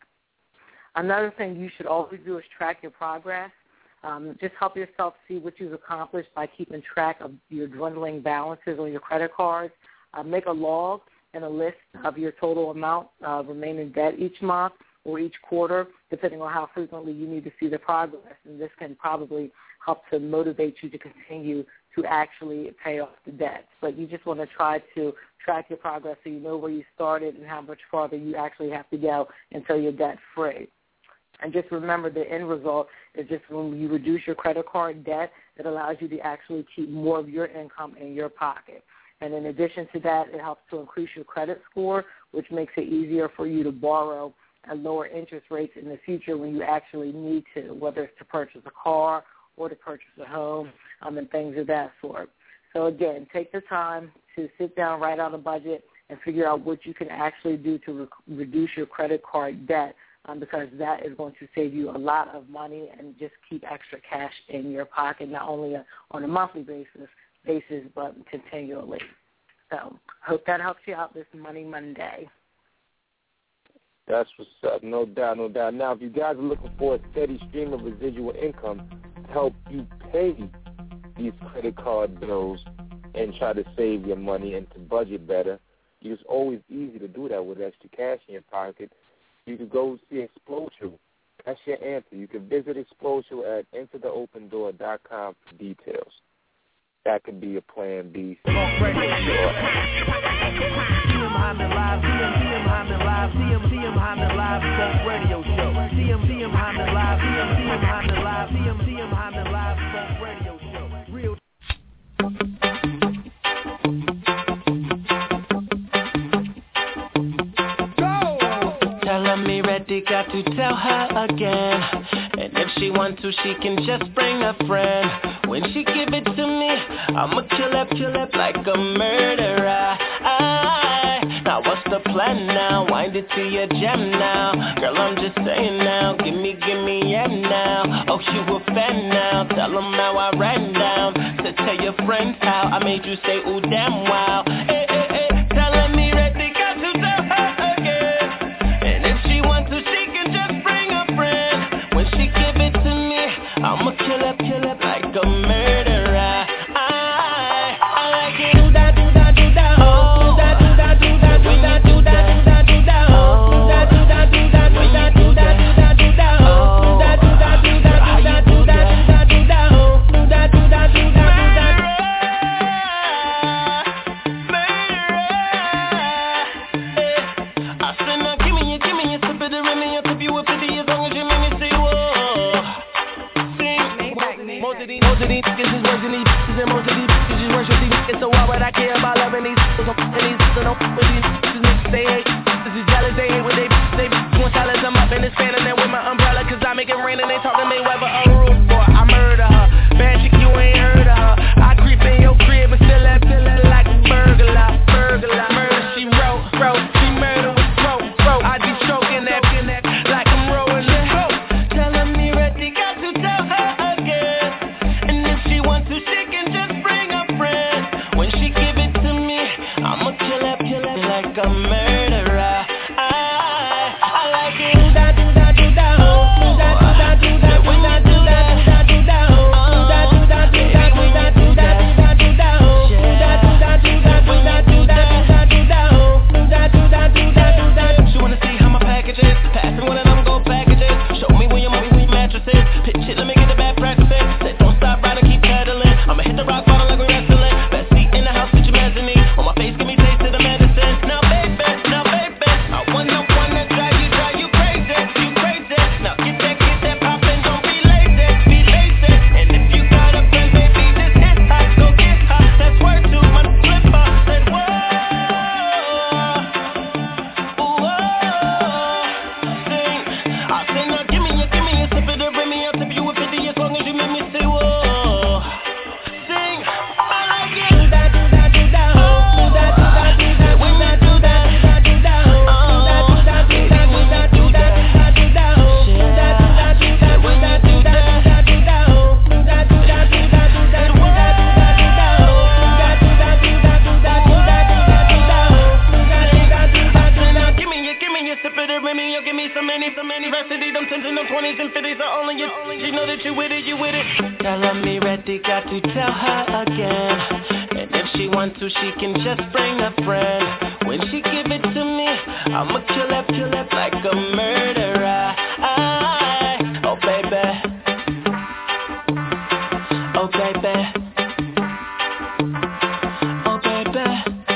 Another thing you should always do is track your progress. Um, just help yourself see what you've accomplished by keeping track of your dwindling balances on your credit cards. Uh, make a log and a list of your total amount of remaining debt each month or each quarter, depending on how frequently you need to see the progress. And this can probably help to motivate you to continue to actually pay off the debts. But you just want to try to track your progress so you know where you started and how much farther you actually have to go until you're debt-free. And just remember the end result is just when you reduce your credit card debt, it allows you to actually keep more of your income in your pocket. And in addition to that, it helps to increase your credit score, which makes it easier for you to borrow at lower interest rates in the future when you actually need to, whether it's to purchase a car or to purchase a home um, and things of that sort. So, again, take the time to sit down, write out a budget, and figure out what you can actually do to re- reduce your credit card debt um, because that is going to save you a lot of money and just keep extra cash in your pocket, not only a, on a monthly basis, basis, but continually. So hope that helps you out this Money Monday. That's what's up, no doubt, no doubt. Now, if you guys are looking for a steady stream of residual income to help you pay these credit card bills and try to save your money and to budget better, it's always easy to do that with extra cash in your pocket. You can go see Explosive. That's your answer. You can visit Explosive at enter the open door dot com for details. That could be a plan B. C M Hyman Live, C M Hyman Live, C M C M Hyman Live Talk Radio Show. C M C M Hyman Live, C M C M Hyman Live, C M C M Hyman Live Talk Radio Show. Real. Go! Tell her me ready, got to tell her again. And if she wants to, she can just bring a friend. When she give it to me, I'ma kill it, kill it like a murderer. I, now what's the plan now? Wind it to your gem now. Girl, I'm just saying now. Give me, give me, yeah now. Oh, you a fan now. Tell them how I ran down. To tell your friend friend's house. I made you say, ooh, damn, wow. Hey, hey, hey, telling me that they got to tell her again. And if she wants to, she can just bring a friend. When she give it to me, I'ma kill it, kill it like a murderer. I, I like it. Do that, do that, do that, oh. Do that, do that, do that, do that, do that, do that, do that, oh. Do that, do that, do that, do that, do that, do that, do that, oh. Do that, do that, do that, do that, do that, do that, do that, oh. Do that, do that, do that, do that. I said now give me, give me a sip of the Remy. I'll tip you a fifty as long as you make me say whoa. Most of these, most of these niggas is worse than these bitches, and most of these bitches just worship these niggas. So why would I care about loving these niggas? I'm f***ing these niggas, don't f*** with these bitches. Niggas they hate, this is jealous, they hate when they bitches. They bitches want silence, I'm up in the stand and then with my umbrella, cause I make it rain and they talking Mayweather a roof boy. I murder her, bad chick, you ain't heard of her. I creep in your crib and still that, still that like a burglar, burglar. Murder, she wrote, wrote, she murder with throat, throat. I be stroking that, that like I'm rolling the boat. Telling me that they got to tell her again. And if she wants to, she can just bring a friend. When she give it to me, I'ma kill it, kill it like a murderer. I, I like it. Do that, do that, do that, oh. Do that, do that, do that, do that, do that, do that, do that, oh. Do that, do that, do that, do that, do that, do that, do that, oh. Do that, do that, do that, do that, do that, do that, do that, oh. Do that, do that, do that, do that. She wanna see how my package is. Pass me one of them gold packages. Show me where your money, where your mattress is. Pitch it, let me get the bad practicing. Say don't stop riding, keep pedaling. I'ma hit the rock bottom like we're wrestling. Best seat in the house, get your mezzanine. On my face, give me taste of the medicine. Now baby, now baby, I want the one that drive you, drive you crazy, you crazy. Now get that, get that poppin', don't be lazy, be lazy. And if you got a friend, baby, just hit her, go get her. That's word to my flipper. Said whoa, whoa. Sing, I say now give me a, give me a sip of the Remy. I'll tip you a fifty as long as you make me say whoa. Sing, I like it. Do that, do that, do that, oh. Do that, do that, do that, when I do that, do that, do that, oh. Do that, do that, do that, when I do that, do that, do that, oh. Do that, do that, do that, when I do that, do that, do that, oh. Do that, do that, do that, do that, do that, do that, do that, oh. Do that, do that, do that, do that, do that, do that, do that, oh. Do that, do that, do that, do that, do that, do that, do that, do that, do that. Give me a, give me a sip of the Remy. You'll give me so many, so many rhapsody. Them tens and them twenties and fifties are all in you. You know that you with it, you with it. Telling me ready, got to tell her again. And if she wants to, she can just bring a friend. When she give it to me, I'ma kill it, kill it like a murderer. I, oh baby, oh baby, oh baby,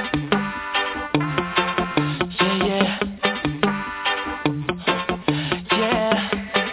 yeah yeah, yeah.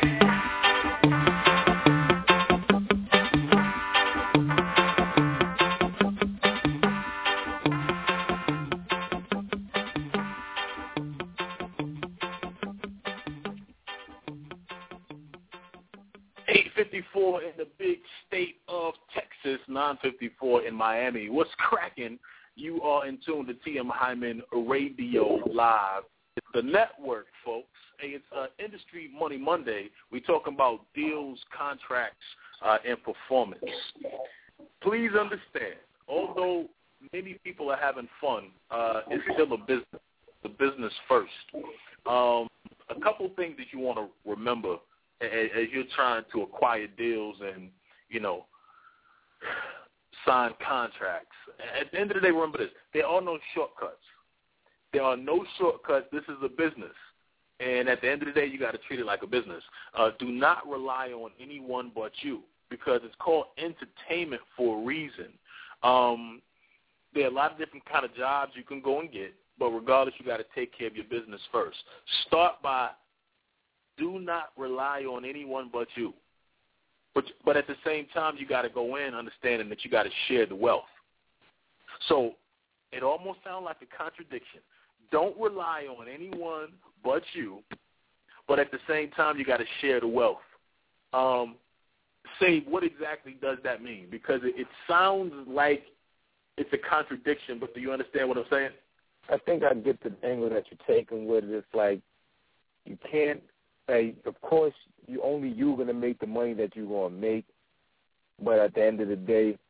eight fifty-four in the big state of Texas, nine fifty-four in Miami. What's cracking? You are in tune to T M Hyman Radio Live. It's the network, folks. Hey, it's uh, Industry Money Monday. We talking about deals, contracts, uh, and performance. Please understand, although many people are having fun, uh, it's still a business. The business first. Um, a couple things that you want to remember as you're trying to acquire deals and, you know, sign contracts. At the end of the day, remember this. There are no shortcuts. There are no shortcuts. This is a business. And at the end of the day, you got to treat it like a business. Uh, do not rely on anyone but you, because it's called entertainment for a reason. Um, there are a lot of different kind of jobs you can go and get, but regardless, you got to take care of your business first. Start by do not rely on anyone but you. But, but at the same time, you got to go in understanding that you got to share the wealth. So it almost sounds like a contradiction. Don't rely on anyone but you, but at the same time, you got to share the wealth. Um, say, what exactly does that mean? Because it, it sounds like it's a contradiction, but do you understand what I'm saying? I think I get the angle that you're taking with it. It's like you can't, like, of course, you only you're going to make the money that you're going to make, but at the end of the day,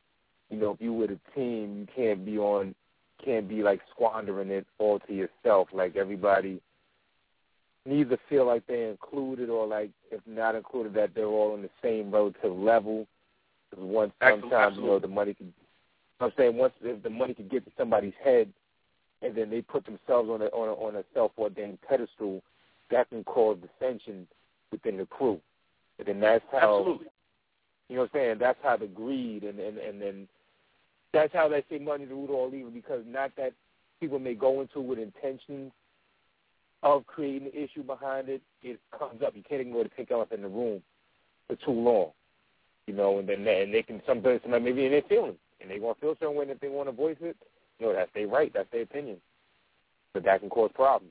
you know, if you with a team, you can't be on, can't be like squandering it all to yourself. Like everybody needs to feel like they're included, or like if not included, that they're all on the same relative level. Because once sometimes Absolutely. you know the money can, I'm saying once if the money can get to somebody's head, and then they put themselves on a on a, on a self-ordained pedestal, that can cause dissension within the crew. And then that's how, Absolutely. you know what I'm saying, that's how the greed and, and, and then that's how they say money's the root of all evil, because not that people may go into it with intentions of creating an issue behind it, it comes up. You can't ignore the pick up in the room for too long, you know, and then they, and they can sometimes maybe in their feelings, and they want to feel certain way, and if they want to voice it, you know, that's their right, that's their opinion. But that can cause problems.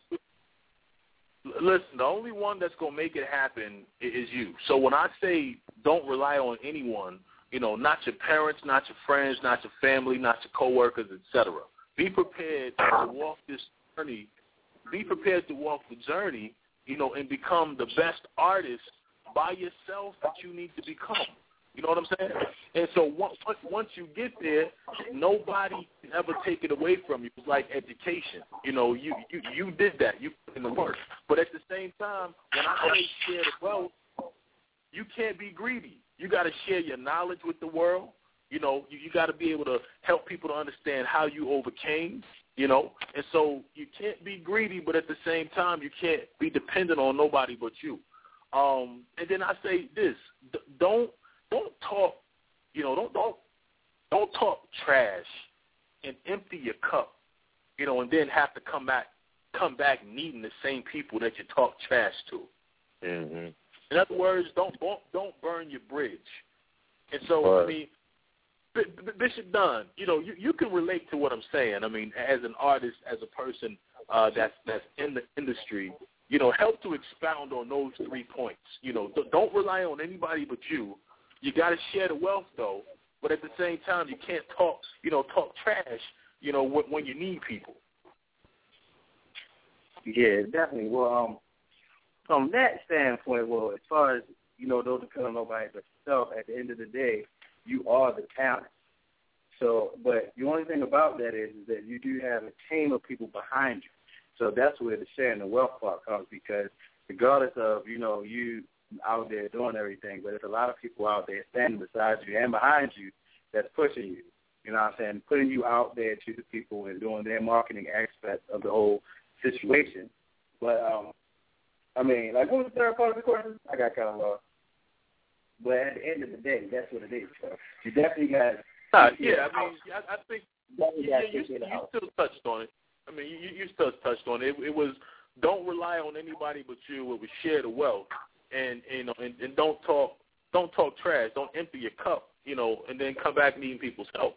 Listen, the only one that's going to make it happen is you. So when I say don't rely on anyone, you know, not your parents, not your friends, not your family, not your coworkers, et cetera. Be prepared to walk this journey. Be prepared to walk the journey, you know, and become the best artist by yourself that you need to become. You know what I'm saying? And so once, once you get there, nobody can ever take it away from you. It's like education. You know, you, you, you did that. You put in the work. But at the same time, when I say share the wealth, you can't be greedy. You got to share your knowledge with the world. You know, you, you got to be able to help people to understand how you overcame, you know. And so you can't be greedy, but at the same time, you can't be dependent on nobody but you. Um, and then I say this, d- don't, Don't talk, you know, don't don't don't talk trash and empty your cup, you know, and then have to come back come back needing the same people that you talk trash to. Mm-hmm. In other words, don't don't burn your bridge. And so, right. I mean, B- B- Bishop Dunn, you know, you, you can relate to what I'm saying. I mean, as an artist, as a person uh, that's that's in the industry, you know, help to expound on those three points. You know, th- don't rely on anybody but you. You got to share the wealth, though, but at the same time, you can't talk, you know, talk trash, you know, when, when you need people. Yeah, definitely. Well, um, from that standpoint, well, as far as, you know, don't depend on nobody but yourself, at the end of the day, you are the talent. So, but the only thing about that is, is that you do have a team of people behind you. So that's where the sharing the wealth part comes, because regardless of, you know, you out there doing everything, but there's a lot of people out there standing beside you and behind you that's pushing you, you know what I'm saying, putting you out there to the people and doing their marketing aspect of the whole situation. But, um, I mean, like, what was the third part of the question? I got kind of lost. But at the end of the day, that's what it is. So you definitely got uh, yeah, I mean, I, I think you, yeah, you, you still touched on it. I mean, you, you still touched on it. it. It was don't rely on anybody but you. It was share the wealth. And you know, and, and don't talk, don't talk trash. Don't empty your cup, you know, and then come back needing people's help.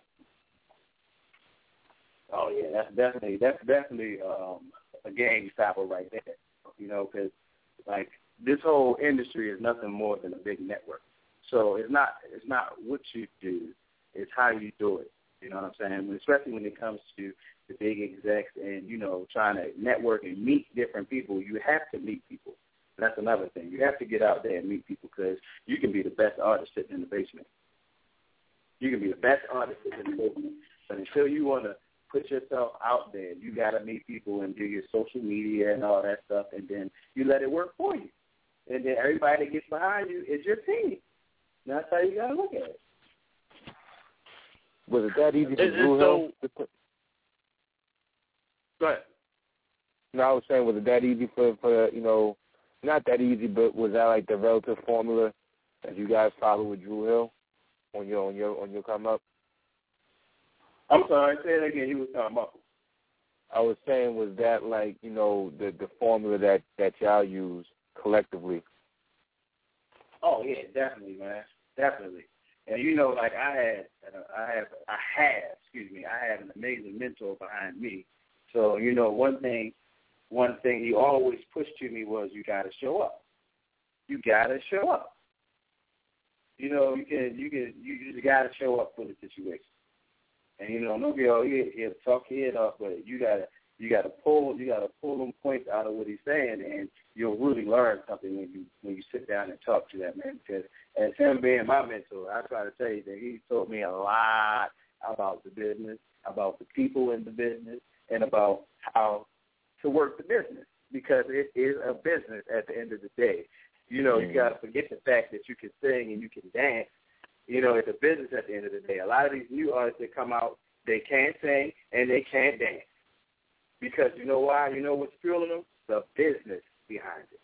Oh yeah, that's definitely that's definitely um, a game stopper right there. You know, because like this whole industry is nothing more than a big network. So it's not it's not what you do, it's how you do it. You know what I'm saying? Especially when it comes to the big execs and you know trying to network and meet different people, you have to meet people. That's another thing. You have to get out there and meet people, because you can be the best artist sitting in the basement. You can be the best artist sitting in the basement. But until you want to put yourself out there, you got to meet people and do your social media and all that stuff, and then you let it work for you. And then everybody that gets behind you is your team. That's how you got to look at it. Was it that easy for and, Drew and Hill? So, go ahead. No, I was saying, was it that easy for, for you know, not that easy, but was that like the relative formula that you guys follow with Drew Hill on your on your on your come up? I'm sorry, say it again. He was talking about. I was saying, was that like you know the the formula that that y'all use collectively? Oh yeah, definitely, man, definitely. And you know, like I had, uh, I have, I have, excuse me, I had an amazing mentor behind me. So you know, one thing. One thing he always pushed to me was you got to show up. You got to show up. You know, you can, you can, you just got to show up for the situation. And you know, nobody will he'll talk your head off, but you got to, you got to pull, you got to pull them points out of what he's saying, and you'll really learn something when you when you sit down and talk to that man. Because as him being my mentor, I try to tell you that he taught me a lot about the business, about the people in the business, and about how to work the business, because it is a business at the end of the day. You know, mm-hmm. you got to forget the fact that you can sing and you can dance. You know, it's a business at the end of the day. A lot of these new artists that come out, they can't sing and they can't dance. Because you know why? You know what's fueling them? The business behind it.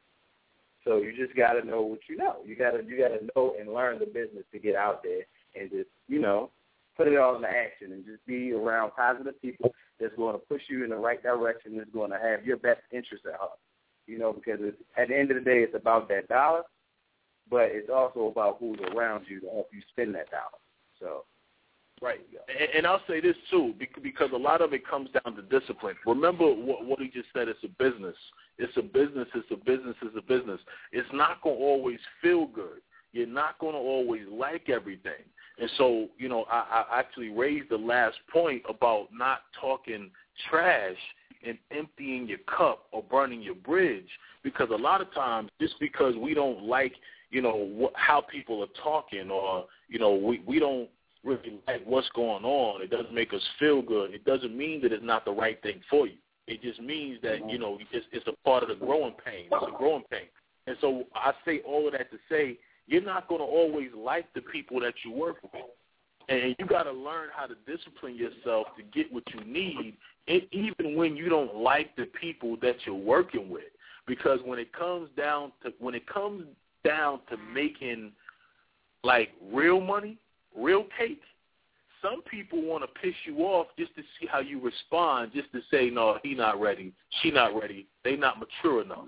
So you just got to know what you know. You got to you got to know and learn the business to get out there and just, you know, put it all into action and just be around positive people that's going to push you in the right direction, that's going to have your best interest at heart. You know, because it's, at the end of the day, it's about that dollar, but it's also about who's around you to help you spend that dollar. So, right. And, and I'll say this, too, because a lot of it comes down to discipline. Remember what, what he just said, it's a business. It's a business, it's a business, it's a business. It's not going to always feel good. You're not going to always like everything. And so, you know, I, I actually raised the last point about not talking trash and emptying your cup or burning your bridge, because a lot of times just because we don't like, you know, wh- how people are talking, or, you know, we, we don't really like what's going on, it doesn't make us feel good, it doesn't mean that it's not the right thing for you. It just means that, you know, it's, it's a part of the growing pain. It's a growing pain. And so I say all of that to say you're not going to always like the people that you work with. And you got to learn how to discipline yourself to get what you need, it, even when you don't like the people that you're working with. Because when it comes down to when it comes down to making like real money, real cake, some people want to piss you off just to see how you respond, just to say, no, he not ready, she not ready, they not mature enough.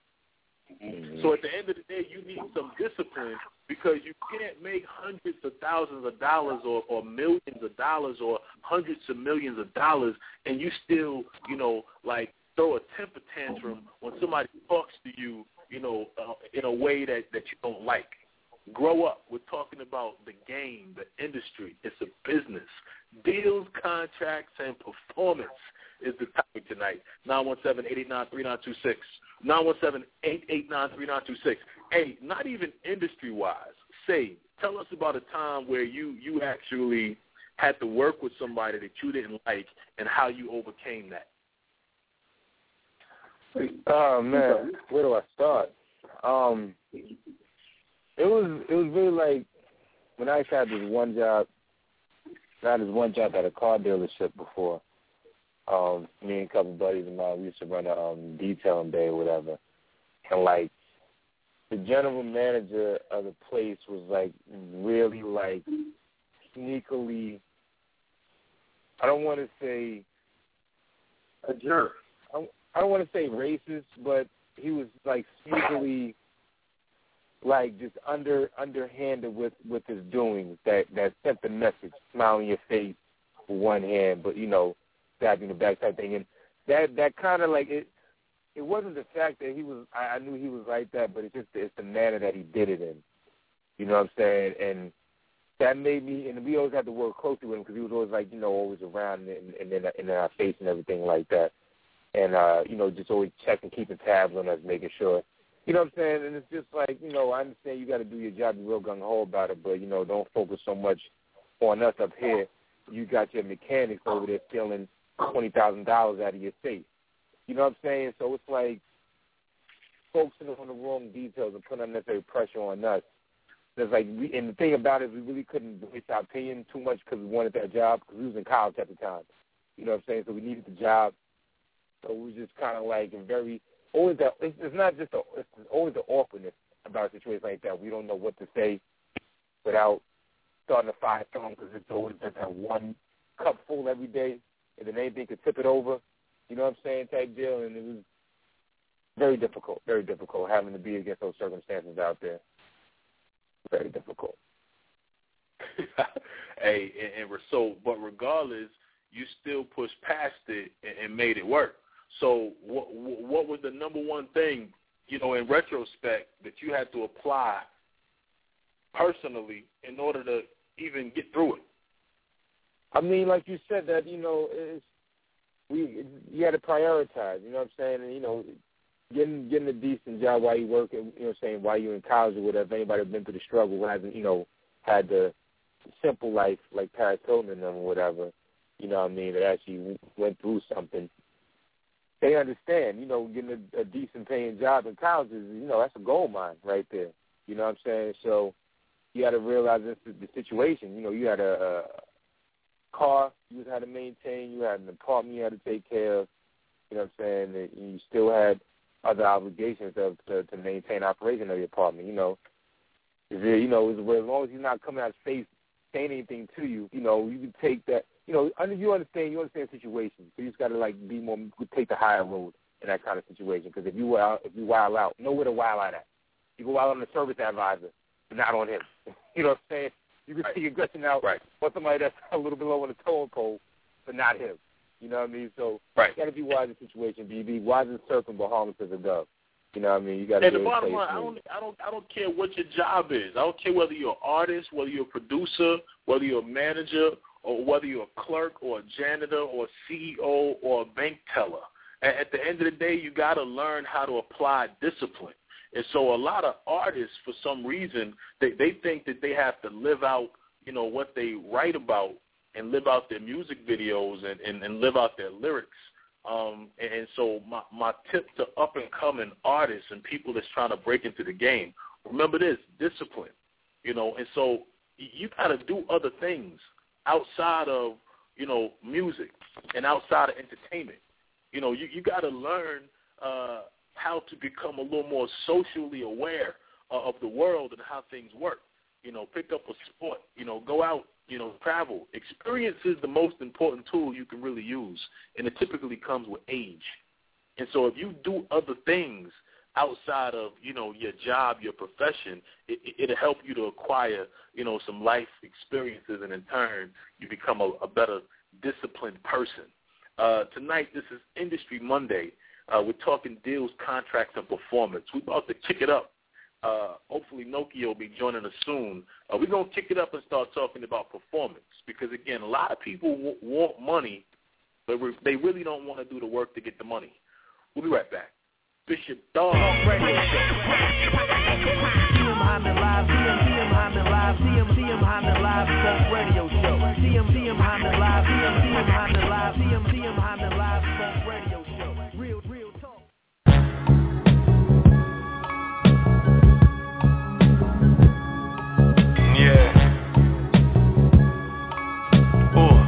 Mm-hmm. So at the end of the day, you need some discipline, because you can't make hundreds of thousands of dollars or, or millions of dollars or hundreds of millions of dollars and you still, you know, like throw a temper tantrum when somebody talks to you, you know, uh, in a way that, that you don't like. Grow up. We're talking about the game, the industry. It's a business. Deals, contracts, and performance is the topic tonight. nine one seven, eight eight nine, three nine two six. nine one seven, eight eight nine, three nine two six. Hey, not even industry-wise. Say, tell us about a time where you, you actually had to work with somebody that you didn't like and how you overcame that. Oh, man, where do I start? Um, it was it was really like when I had this one job, I had this one job at a car dealership before. Um, me and a couple buddies of mine, we used to run a um, detailing bay or whatever. And, like, the general manager of the place was, like, really, like, sneakily, I don't want to say a jerk. I, I don't want to say racist, but he was, like, sneakily, like, just under underhanded with, with his doings that, that sent the message, smile in your face with one hand, but, you know, stabbing the back type thing. And that, that kind of, like, it, it wasn't the fact that he was, I, I knew he was like that, but it's just it's the manner that he did it in. You know what I'm saying? And that made me, and we always had to work closely with him because he was always like, you know, always around and, and in, in our face and everything like that. And, uh, you know, just always checking, keeping tabs on us, making sure. You know what I'm saying? And it's just like, you know, I understand you got to do your job, be real gung-ho about it, but, you know, don't focus so much on us up here. You got your mechanics over there stealing twenty thousand dollars out of your safe. You know what I'm saying? So it's like focusing on the wrong details and putting unnecessary pressure on us. There's like, we, and the thing about it is we really couldn't voice our opinion too much because we wanted that job because we was in college at the time. You know what I'm saying? So we needed the job. So we was just kind of like a very, always that, it's, it's not just, a, it's always the awkwardness about a situation like that. We don't know what to say without starting a firestorm because it's always just that one cup full every day and then anything could tip it over. You know what I'm saying, type deal, and it was very difficult, very difficult having to be against those circumstances out there. Very difficult. Hey, and, and so, but regardless, you still pushed past it and, and made it work. So what, what was the number one thing, you know, in retrospect, that you had to apply personally in order to even get through it? I mean, like you said, that, you know, it's, we you got to prioritize, you know what I'm saying? And, you know, getting getting a decent job while you work, you know what I'm saying, while you're in college or whatever, anybody who's been through the struggle hasn't, you know, had to simple life like Paris Hilton and them or whatever, you know what I mean, that actually went through something, they understand, you know, getting a, a decent paying job in college is, you know, that's a gold mine right there. You know what I'm saying? So you got to realize this is the situation. You know, you had a, a car you had to maintain, you had an apartment you had to take care of, you know what I'm saying, and you still had other obligations of, to, to maintain operation of your apartment, you know. Is there, you know, as long as you're not coming out of space saying anything to you, you know, you can take that, you know, under you understand, you understand situations, so you just got to, like, be more, take the higher road in that kind of situation, because if you wild, if you wild out, know where to wild out at. You go wild on the service advisor, but not on him. You know what I'm saying? You can right. see aggression out right. on somebody that's a little below on the totem pole, but not him. You know what I mean? So right. you got to be wise in the situation. Be, be wise in the serpent, but harmless as a dove. You know what I mean? You got to. And the bottom line, I don't, I don't, I don't care what your job is. I don't care whether you're an artist, whether you're a producer, whether you're a manager, or whether you're a clerk or a janitor or a C E O or a bank teller. At, at the end of the day, you got to learn how to apply discipline. And so a lot of artists, for some reason, they, they think that they have to live out, you know, what they write about and live out their music videos and, and, and live out their lyrics. Um, and so my, my tip to up-and-coming artists and people that's trying to break into the game, remember this, discipline, you know. And so you got to do other things outside of, you know, music and outside of entertainment. You know, you, you got to learn uh, how to become a little more socially aware uh, of the world and how things work. You know, pick up a sport, you know, go out, you know, travel. Experience is the most important tool you can really use, and it typically comes with age. And so if you do other things outside of, you know, your job, your profession, it, it'll help you to acquire, you know, some life experiences, and in turn, you become a, a better disciplined person. Uh, tonight, this is Industry Monday. Uh, we're talking deals, contracts, and performance. We're about to kick it up. Uh, hopefully, Nokia will be joining us soon. Uh, we're going to kick it up and start talking about performance because, again, a lot of people w- want money, but re- they really don't want to do the work to get the money. We'll be right back. Bishop Dog Radio Show. C M Hyman Live, C M Hyman Live, C M Hyman Live Talk Radio Show. C M Hyman Live, C M Hyman Live, C M Hyman Live Talk Radio Show. Real, real talk. Yeah. Oh.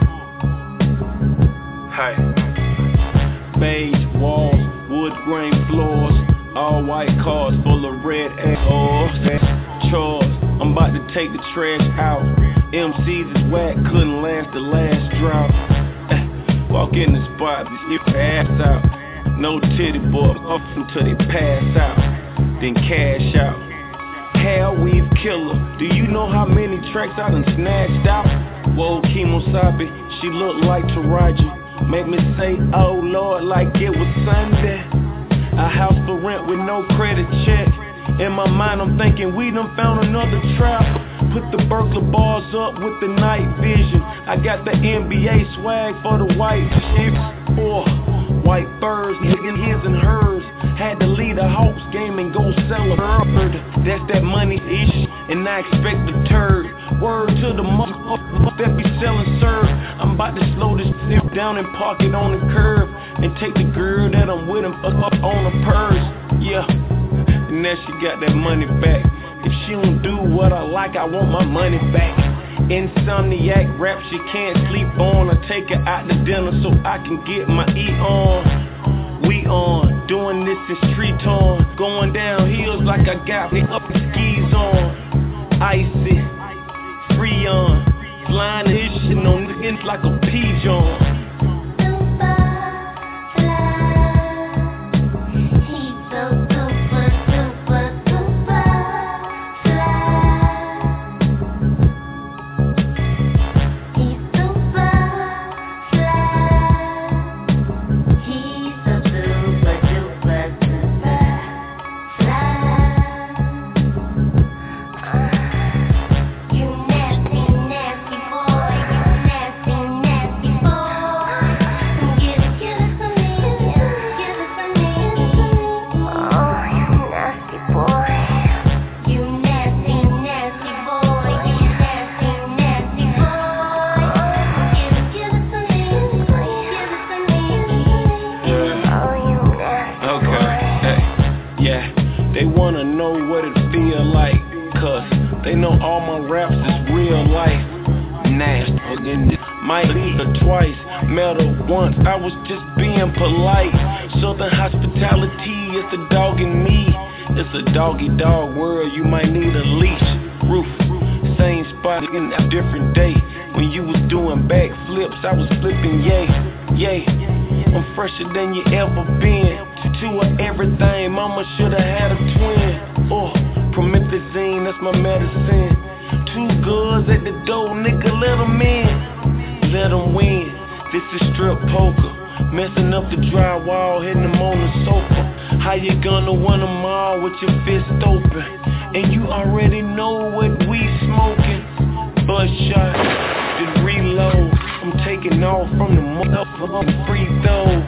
Hey. Beige walls, wood grain floors, all white cars full of red arrows. Chores, I'm about to take the trash out. M Cs is whack, couldn't last the last drought. Walk in the spot, you pass out. No titty boy, up until they pass out. Then cash out. Hair weave killer. Do you know how many tracks I done snatched out? Whoa, Kemosabe, she look like Taraji. Make me say, oh Lord, like it was Sunday. A house for rent with no credit check. In my mind I'm thinking we done found another trap. Put the burglar bars up with the night vision. I got the N B A swag for the white chicks. Oh, white birds, niggas his and hers. Had to leave the Hawks game and go sell a bird. That's that money ish, and I expect a turd. Word to the motherfucker that be selling serve. I'm about to slow this shit down and park it on the curb. And take the girl that I'm with and fuck up on a purse. Yeah, and now she got that money back. If she don't do what I like, I want my money back. Insomniac rap she can't sleep on. I take her out to dinner so I can get my E on. We on, doing this in street on. Going down hills like I got me up skis on. Icy, free on. Flying this shit on niggas like a pigeon. wanna know what it feel like, cause they know all my raps is real life. Nasty, again, might leave her twice, met her once, I was just being polite. Southern hospitality, it's the dog in me. It's a doggy dog world, you might need a leash. Roof, same spot in a different day. When you was doing backflips, I was flipping, yay, yay. I'm fresher than you ever been. To her everything, mama shoulda had a twin. Oh, promethazine, that's my medicine. Two girls at the door, nigga, let them in. Let them win, this is strip poker. Messing up the drywall, hitting them on the sofa. How you gonna win them all with your fist open? And you already know what we smoking. Buzz shot, just reload. I'm taking off from the motherfucking free throw.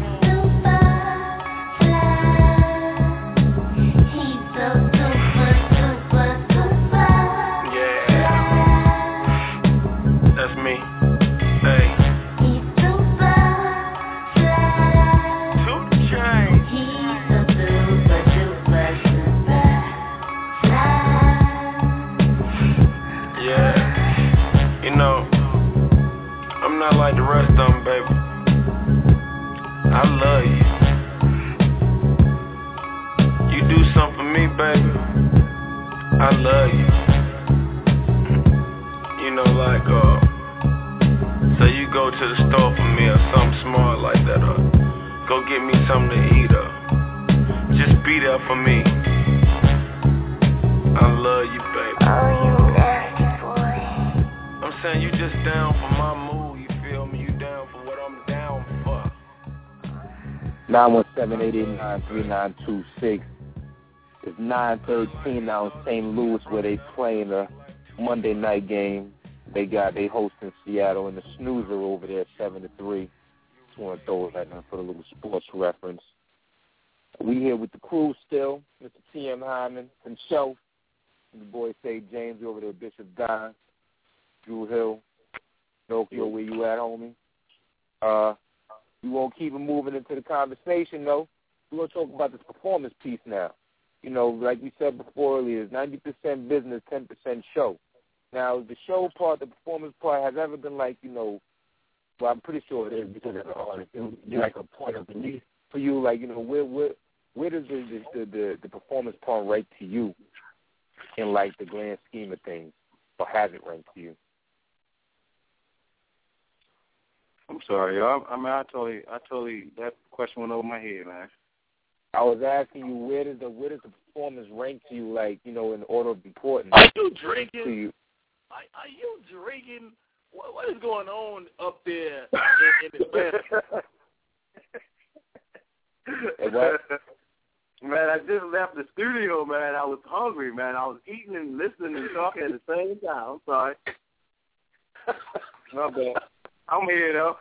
Like the rest of them, baby, I love you. You do something for me, baby, I love you. You know, like, uh, so you go to the store for me or something small like that, or go get me something to eat, or just be there for me. I love you, baby. Oh, you nasty boy. I'm saying you just down for my mood. nine one seven, eight eight nine, three nine two six. It's nine thirteen now in Saint Louis where they playing a Monday night game. They got they hosting Seattle and the Snoozer over there seven to three. Just want to throw it right now for a little sports reference. We here with the crew still, Mister T M Hyman and Show. And the boy say James over there, Bishop Don, Drew Hill, Pinocchio, where you at, homie? Uh We won't keep it moving into the conversation, though. We're going to talk about this performance piece now. You know, like we said before earlier, it's ninety percent business, ten percent show. Now, the show part, the performance part, has ever been like, you know, well, I'm pretty sure it is because of the artist. It would be like a point of belief for you. Like, you know, where where, where does the, the, the, the performance part rank to you in, like, the grand scheme of things? Or has it ranked to you? I'm sorry, y'all. I mean, I totally, I totally, that question went over my head, man. I was asking you, where does the where does the performance rank to you, like, you know, in order of importance? Are you drinking? To you? Are, are you drinking? What, what is going on up there in, in the bathroom? What? Man, I just left the studio, man. I was hungry, man. I was eating and listening and talking at the same time. I'm sorry. My bad. I'm here, though.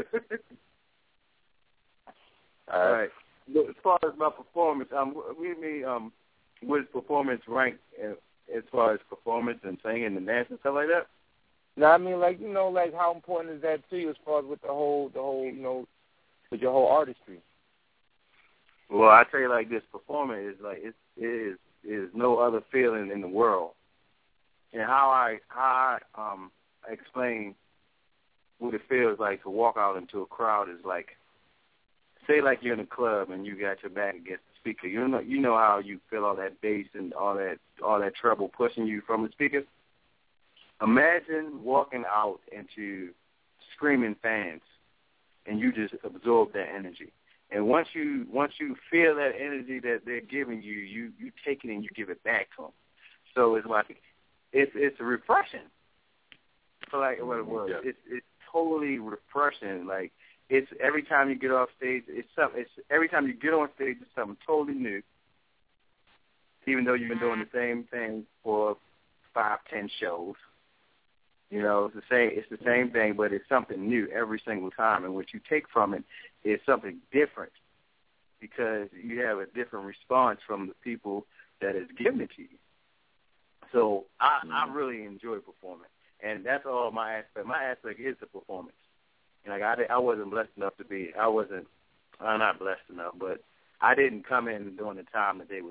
All right. Look, as far as my performance, um, we mean, um, was performance ranked as far as performance and singing and dancing and stuff like that? No, I mean, like, you know, like, how important is that to you as far as with the whole, the whole, you know, with your whole artistry? Well, I tell you like this, performance is like, it is is no other feeling in the world. And how I, how I um, explain what it feels like to walk out into a crowd is like, say like you're in a club and you got your back against the speaker. You know, you know how you feel all that bass and all that all that treble pushing you from the speaker. Imagine walking out into screaming fans, and you just absorb that energy. And once you once you feel that energy that they're giving you, you you take it and you give it back to them. So it's like it's it's refreshing. So like what it was, it's it's totally refreshing. Like. It's every time you get off stage, it's something. It's every time you get on stage, it's something totally new. Even though you've been doing the same thing for five, ten shows, you know, it's the same. It's the same thing, but it's something new every single time. And what you take from it is something different because you have a different response from the people that is giving it to you. So I, I really enjoy performing, and that's all my aspect. My aspect is the performance. Like I, I wasn't blessed enough to be. I wasn't. I'm not blessed enough, but I didn't come in during the time that they was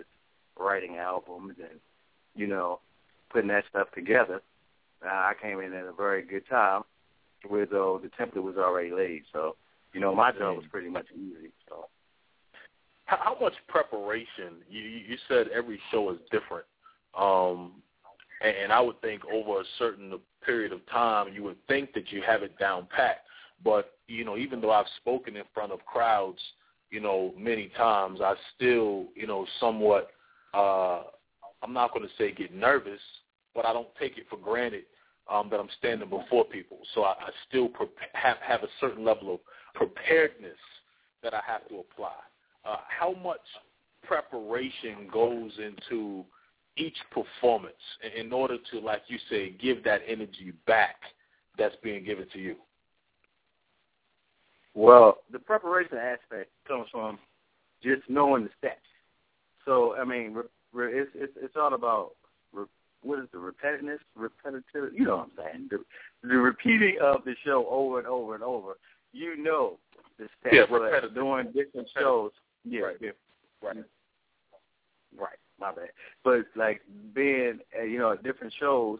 writing albums and, you know, putting that stuff together. Uh, I came in at a very good time, where though the template was already laid. So, you know, my job was pretty much easy. So, how, how much preparation? You, you said every show is different, um, and, and I would think over a certain period of time, you would think that you have it down pat. But you know, even though I've spoken in front of crowds, you know, many times, I still, you know, somewhat, uh, I'm not going to say get nervous, but I don't take it for granted um, that I'm standing before people. So I, I still pre- have, have a certain level of preparedness that I have to apply. Uh, how much preparation goes into each performance in order to, like you say, give that energy back that's being given to you? Well, the preparation aspect comes from just knowing the steps. So, I mean, re- re- it's, it's it's all about re- what is the repetitiveness, repetitive. You know what I'm saying? The, the repeating of the show over and over and over. You know the steps. Yeah, repetitive. Doing different shows. Yeah, right. yeah, right, right. My bad. But like being, uh, you know, at different shows,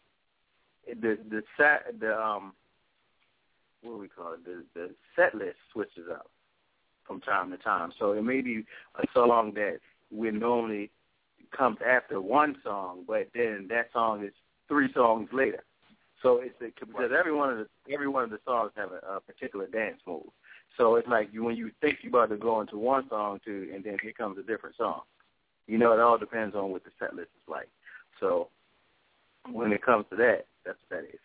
the the set the um. what do we call it, the, the set list switches up from time to time. So it may be a song that we normally comes after one song, but then that song is three songs later. So it's a, because every one of the every one of the songs have a, a particular dance move. So it's like you, when you think you're about to go into one song to, and then here comes a different song. You know, it all depends on what the set list is like. So when it comes to that, that's what that is.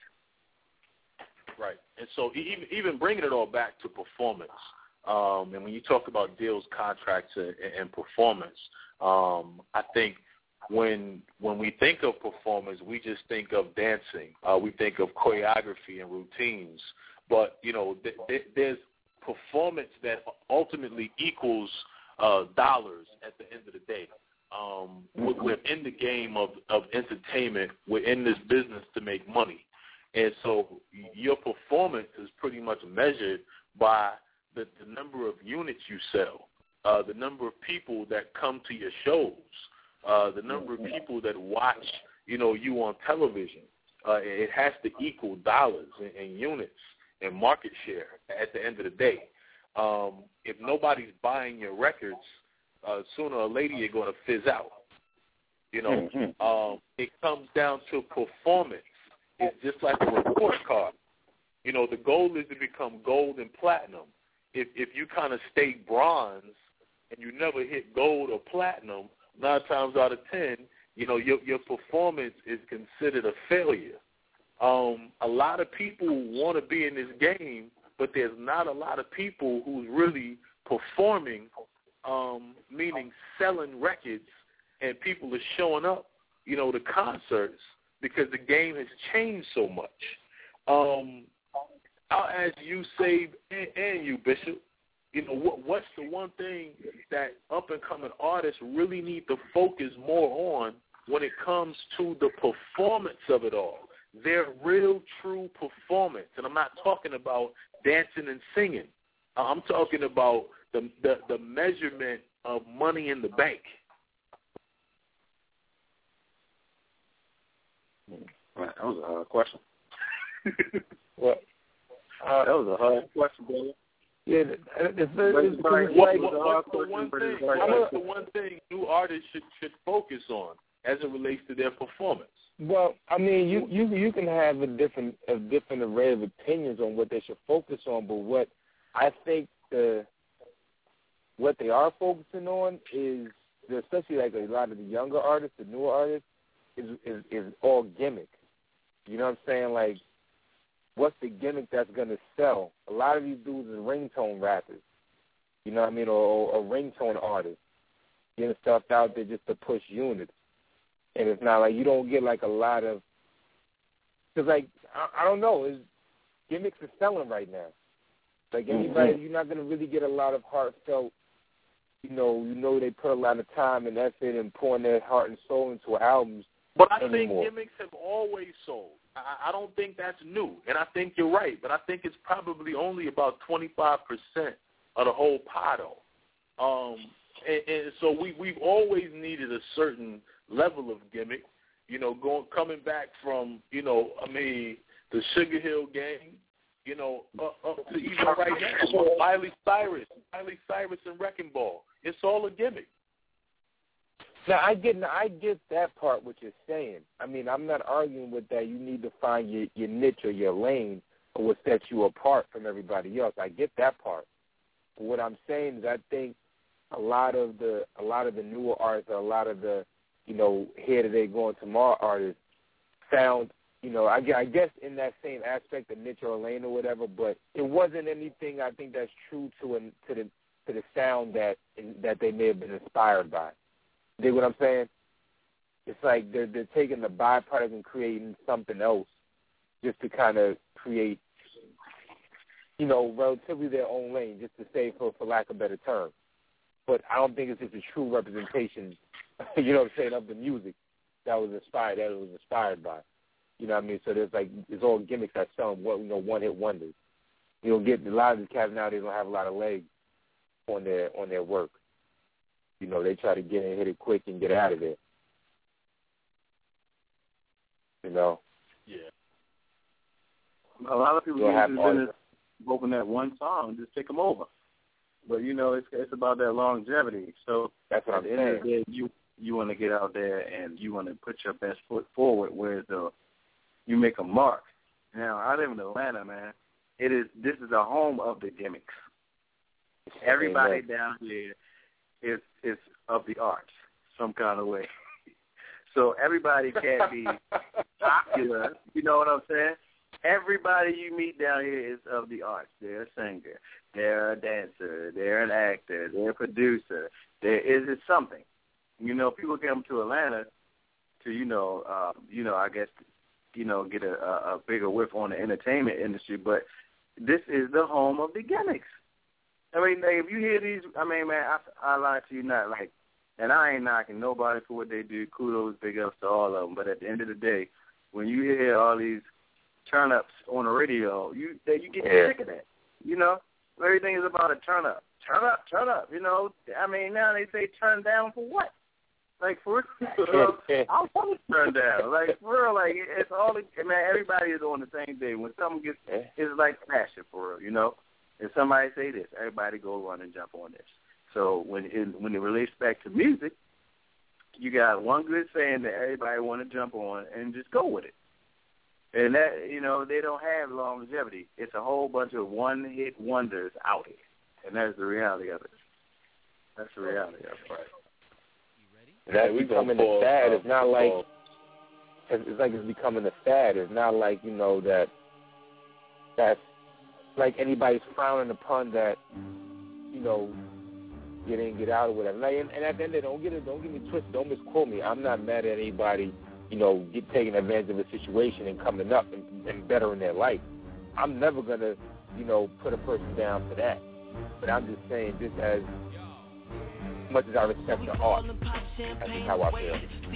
Right. And so even even bringing it all back to performance, um, and when you talk about deals, contracts, and, and performance, um, I think when when we think of performance, we just think of dancing. Uh, we think of choreography and routines. But, you know, th- th- there's performance that ultimately equals uh, dollars at the end of the day. Um, we're, we're in the game of, of entertainment. We're in this business to make money. And so your performance is pretty much measured by the, the number of units you sell, uh, the number of people that come to your shows, uh, the number of people that watch, you know, you on television. Uh, it has to equal dollars and, and units and market share at the end of the day. Um, if nobody's buying your records, uh, sooner or later you're going to fizz out. You know, mm-hmm. um, it comes down to performance. It's just like a report card. You know, the goal is to become gold and platinum. If if you kind of stay bronze and you never hit gold or platinum, nine times out of ten, you know, your your performance is considered a failure. Um, a lot of people want to be in this game, but there's not a lot of people who's really performing, um, meaning selling records, and people are showing up, you know, to concerts, because the game has changed so much. Um, I'll ask you, Save, and, and you, Bishop, you know, what, what's the one thing that up-and-coming artists really need to focus more on when it comes to the performance of it all, their real, true performance? And I'm not talking about dancing and singing. I'm talking about the the, the measurement of money in the bank. Right, that was a hard question. Well, uh, that was a hard question, brother. Yeah, it's, it's, it's, it's what, like, what, what's the one thing? What's the one thing new artists should should focus on as it relates to their performance? Well, I mean, you you you can have a different a different array of opinions on what they should focus on, but what I think the what they are focusing on is, especially like a lot of the younger artists, the newer artists, is is, is all gimmick. You know what I'm saying? Like, what's the gimmick that's going to sell? A lot of these dudes are ringtone rappers, you know what I mean, or, or, or ringtone artists, getting stuff out there just to push units. And it's not like you don't get like a lot of, because like, I, I don't know, it's, gimmicks are selling right now. Like anybody, mm-hmm. you're not going to really get a lot of heartfelt, you know, you know they put a lot of time and effort and pouring their heart and soul into albums. But I anymore. think gimmicks have always sold. I, I don't think that's new, and I think you're right. But I think it's probably only about twenty-five percent of the whole pie, though. Um, and, and so we we've always needed a certain level of gimmick. You know, going coming back from you know, I mean, the Sugar Hill Gang, you know, up, up to even right now, Miley Cyrus, Miley Cyrus and Wrecking Ball. It's all a gimmick. Now I get, I get that part what you're saying. I mean, I'm not arguing with that. You need to find your your niche or your lane, or what sets you apart from everybody else. I get that part. But what I'm saying is, I think a lot of the a lot of the newer artists, a lot of the you know, here today, going tomorrow artists found, you know, I, I guess in that same aspect, the niche or lane or whatever, but it wasn't anything I think that's true to an, to the to the sound that that they may have been inspired by. You dig what I'm saying? It's like they're they're taking the byproduct and creating something else just to kind of create, you know, relatively their own lane, just to say, for for lack of a better term. But I don't think it's just a true representation, you know what I'm saying, of the music that was inspired, that it was inspired by. You know what I mean? So there's like, it's all gimmicks that sell them, you know, one-hit wonders. You know, get a lot of these cats nowadays don't have a lot of legs on their on their work. You know, they try to get in, hit it quick, and get out of there. You know? Yeah. A lot of people use this open that one song and just take them over. But, you know, it's it's about that longevity. So that's what at I'm the end saying. of the day, you, you want to get out there and you want to put your best foot forward where the, you make a mark. Now, I live in Atlanta, man. It is This is the home of the gimmicks. Everybody Amen. down here is is of the arts some kind of way. So everybody can't be popular. You know what I'm saying? Everybody you meet down here is of the arts. They're a singer. They're a dancer. They're an actor. They're a producer. There is it's something. You know, people come to Atlanta to, you know, um, you know, I guess, you know, get a, a, a bigger whiff on the entertainment industry. But this is the home of the gimmicks. I mean, like, if you hear these, I mean, man, I, I lie to you not, like, and I ain't knocking nobody for what they do. Kudos, big ups to all of them. But at the end of the day, when you hear all these turn-ups on the radio, you that you get yeah. sick of that. You know, everything is about a turn-up. Turn up, turn up. You know, I mean, now they say turn down for what? Like, for real, I'll tell turn down. Like, for real, like, it's all, man, everybody is on the same day. When something gets, it's like fashion, for real, you know? If somebody say this, everybody go run and jump on this. So when it, when it relates back to music, you got one good saying that everybody want to jump on and just go with it. And that, you know, they don't have longevity. It's a whole bunch of one-hit wonders out here. And that's the reality of it. That's the reality of it. Right. That's becoming a fad. It's not like, it's like it's becoming a fad. It's not like, you know, that that's like anybody's frowning upon that, you know, get in, get out, or whatever. Like, and, and at the end of it, don't get it, don't get me twisted, don't misquote me. I'm not mad at anybody, you know, get taking advantage of a situation and coming up and, and bettering their life. I'm never gonna, you know, put a person down for that. But I'm just saying, just as much as I respect the art, that's just how I feel.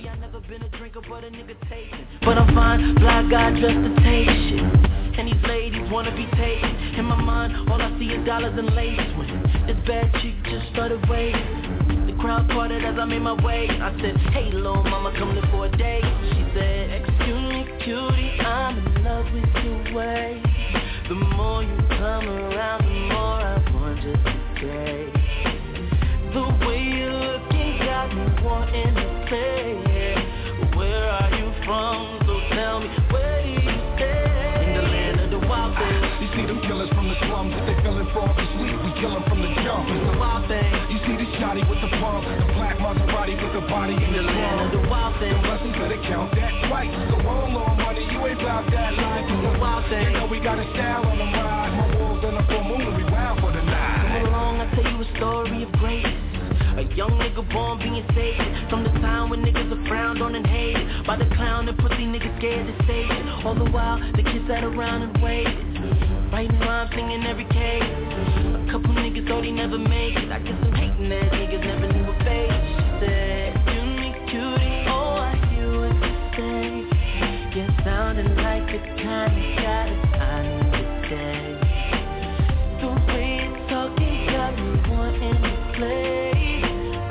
But I'm fine, black guy just to take shit. And these ladies wanna be taken. In my mind, all I see is dollars and laces. When this bad chick just started waiting, the crowd parted as I made my way. I said, hey, little mama, come live for a day. She said, excuse me, cutie, I'm in love with your way. The more you come around, the more I want just to stay. The way you're looking got me wanting to play. Where are you from? So tell me, where do you stay? In the land of the wild things. You see them killers from the slums, if they feeling for this week, we kill them from the jump. It's the wild thing. You see the shotty with the pump, the black Maserati with the body in the land of the wild thing. The blessings better count that twice. So hold on, money, you ain't about that line. It's the wild thing. You know we got a style on the ride. My wolves on the full moon, we wild for the night. Come along, I'll tell you a story of greatness. A young nigga born being saved. From the time when niggas are frowned on and hated by the clown and pussy niggas scared to say it. All the while, the kids sat around and waited, writing rhymes, singing every case. A couple niggas thought he never made it. I guess I'm hating that niggas never knew a face. She said, you me cutie, all I hear was you say. You're sounding like the kind of guy that I need today. The way you're talking got me wanting to play.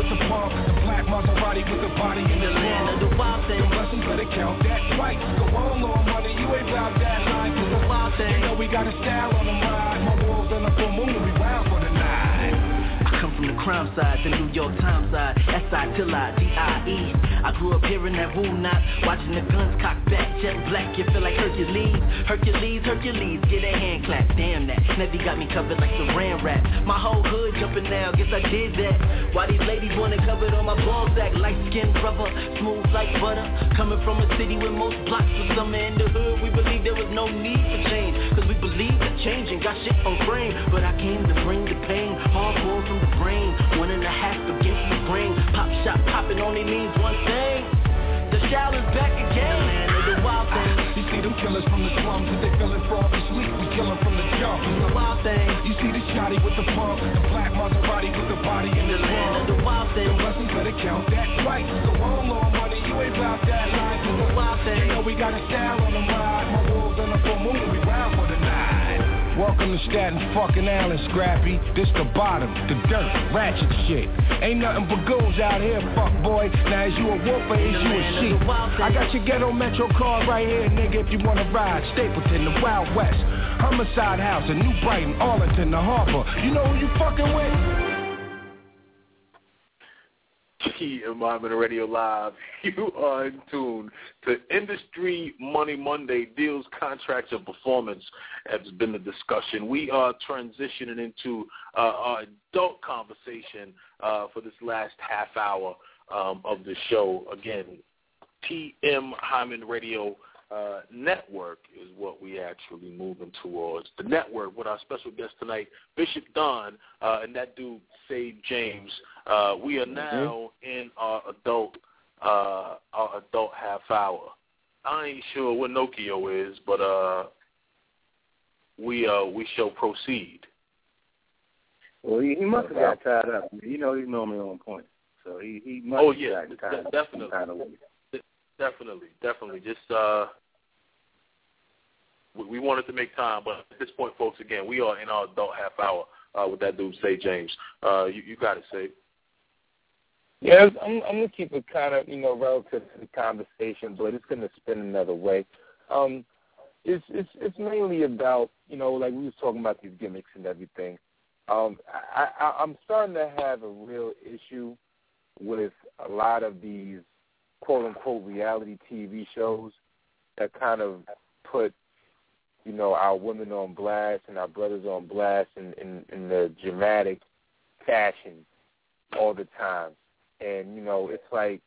with the pump, the black Maserati with the body in the land of the wild thing. The blessings better count that twice. Go on, Lord, money, you ain't about that life. It's a wild thing. You know we got a style on the ride. My wolves on the full moon, we wild for the night. Come from the crime side, the New York Times side, S I till I, D I E. I grew up hearing that woo knot, watching the guns cock back, jet black, you feel like Hercules. Hercules, Hercules, get a hand clap, damn that. Snevy got me covered like Saran wrap. My whole hood jumping now, guess I did that. Why these ladies want it covered on my ball sack, light skinned brother, smooth like butter. Coming from a city with most blocks of summer in the hood, we believe there was no need for change, cause we believe that changing got shit on frame. But I came to bring the pain, hardcore from the brain, one and a half against the brain. Pop shot popping only means one thing. The shout is back again, man, of the wild thing. You see them killers from the slums, if they feeling froggy sweet, we kill them from the jump. It's the wild thing. You see the shotty with the pump, the black Maserati with the body in the land of the wild thing. The blessings better count that twice. Go on, Lord, money, you ain't about that life. It's the wild thing. You know we got a style on the ride. My wolves on the full moon, we wild for the night. Welcome to Staten fucking Island, Scrappy. This the bottom, the dirt, ratchet shit. Ain't nothing but goons out here, fuck boy. Now is you a wolf or is you a sheep? I got your ghetto metro card right here, nigga, if you wanna ride. Stapleton, the Wild West, Homicide House, in New Brighton, Arlington, the Harbor. You know who you fucking with? T M Hyman Radio Live. You are in tune to Industry Money Monday. Deals, contracts, and performance has been the discussion. We are transitioning into uh, our adult conversation uh, for this last half hour um, of the show. Again, T M Hyman Radio uh, Network is what we actually moving towards. The network with our special guest tonight, Bishop Don, uh, and that dude, Say James. Uh, we are now mm-hmm. in our adult uh, our adult half hour. I ain't sure what Nokia is, but uh, we uh, we shall proceed. Well, he, he must have got tied up. You know, he's normally on point, so he, he must oh, have yeah, got tied d- definitely, kind of definitely, definitely. Just uh, we, we wanted to make time, but at this point, folks, again, we are in our adult half hour uh, with that dude, Say James. Uh, you, you got it, Say. Yeah, I'm, I'm going to keep it kind of, you know, relative to the conversation, but it's going to spin another way. Um, it's, it's it's mainly about, you know, like we was talking about these gimmicks and everything. Um, I, I, I'm starting to have a real issue with a lot of these quote-unquote reality T V shows that kind of put, you know, our women on blast and our brothers on blast in, in, in the dramatic fashion all the time. And, you know, it's like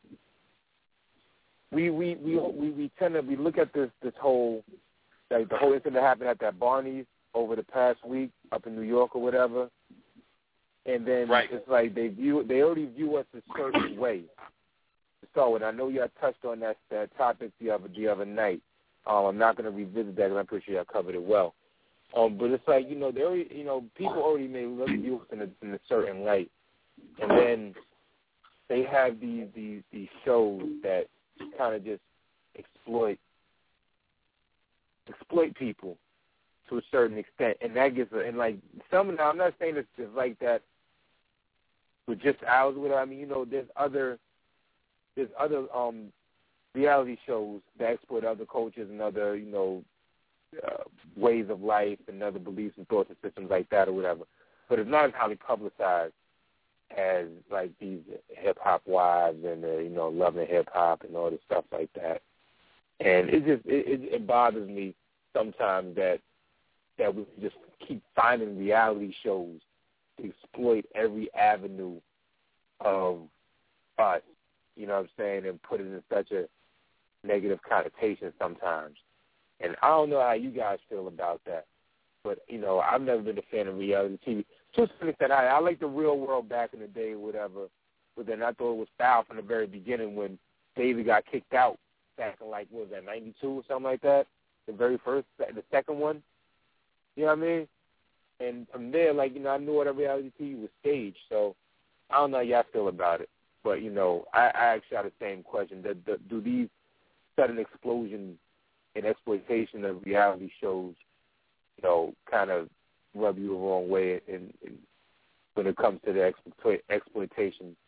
we we, we, we, we tend to we look at this this whole like the whole incident that happened at that Barney's over the past week up in New York or whatever. And then right. it's like they view they already view us a certain way. So, and I know y'all touched on that that topic the other the other night. Um, I'm not going to revisit that because I'm pretty sure y'all covered it well. Um, but it's like, you know, they already, you know, people already may look at you in a, in a certain light, and then they have these these these shows that kind of just exploit exploit people to a certain extent, and that gets a, and like some. Now, I'm not saying it's, it's like that with just ours. With I mean, you know, there's other there's other um. reality shows that exploit other cultures and other, you know, uh, ways of life and other beliefs and thoughts and systems like that or whatever. But it's not as highly publicized as, like, these hip-hop wives and, uh, you know, loving hip-hop and all this stuff like that. And it just, it, it, it bothers me sometimes that that we just keep finding reality shows to exploit every avenue of us, you know what I'm saying, and put it in such a negative connotation sometimes. And I don't know how you guys feel about that, but, you know, I've never been a fan of reality T V. To some extent, I, I like the Real World back in the day or whatever, but then I thought it was foul from the very beginning when David got kicked out back in, like, what was that, ninety-two or something like that? The very first, the second one? You know what I mean? And from there, like, you know, I knew what a reality T V was staged, so I don't know how y'all feel about it. But, you know, I, I asked y'all the same question. Do, do, do these sudden explosions and exploitation of reality shows, you know, kind of rub you the wrong way in, in, when it comes to the exploit, exploitation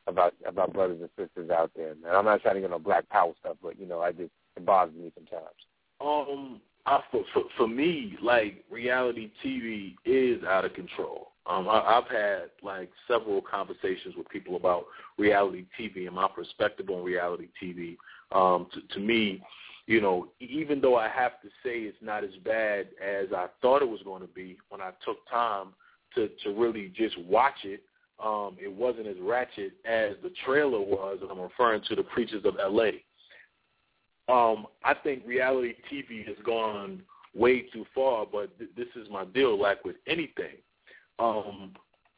about about brothers and sisters out there. And I'm not trying to get no black power stuff, but you know, I just it bothers me sometimes. Um, I, for, for for me, like reality T V is out of control. Um, I, I've had like several conversations with people about reality T V and my perspective on reality T V. Um, to, to me, you know, even though I have to say it's not as bad as I thought it was going to be when I took time to to really just watch it. Um, it wasn't as ratchet as the trailer was, and I'm referring to the Preachers of L A. Um, I think reality T V has gone way too far, but th- this is my deal, like with anything. Um,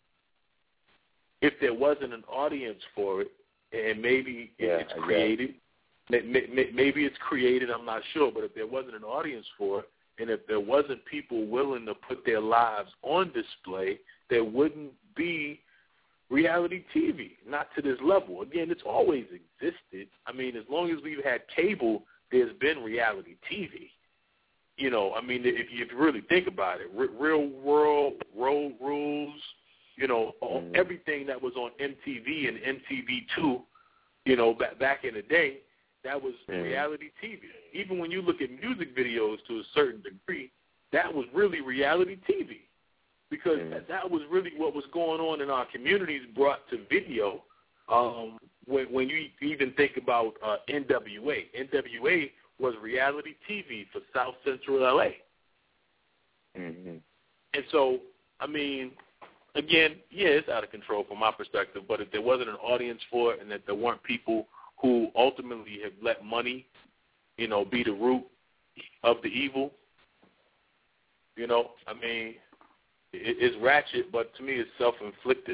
if there wasn't an audience for it, and maybe yeah, it's created, maybe it's created, I'm not sure, but if there wasn't an audience for it, and if there wasn't people willing to put their lives on display, there wouldn't be reality T V, not to this level. Again, it's always existed. I mean, as long as we've had cable, there's been reality T V. You know, I mean, if you really think about it, Real World, Road Rules, you know, mm-hmm. everything that was on M T V and M T V two, you know, back, back in the day, that was mm-hmm. reality T V. Even when you look at music videos to a certain degree, that was really reality T V. Because mm. that, that was really what was going on in our communities brought to video. Um, when, when you even think about uh, N W A, N W A was reality T V for South Central L A. Mm-hmm. And so, I mean, again, yeah, it's out of control from my perspective, but if there wasn't an audience for it and that there weren't people who ultimately have let money, you know, be the root of the evil, you know, I mean, it's ratchet, but to me it's self-inflicted.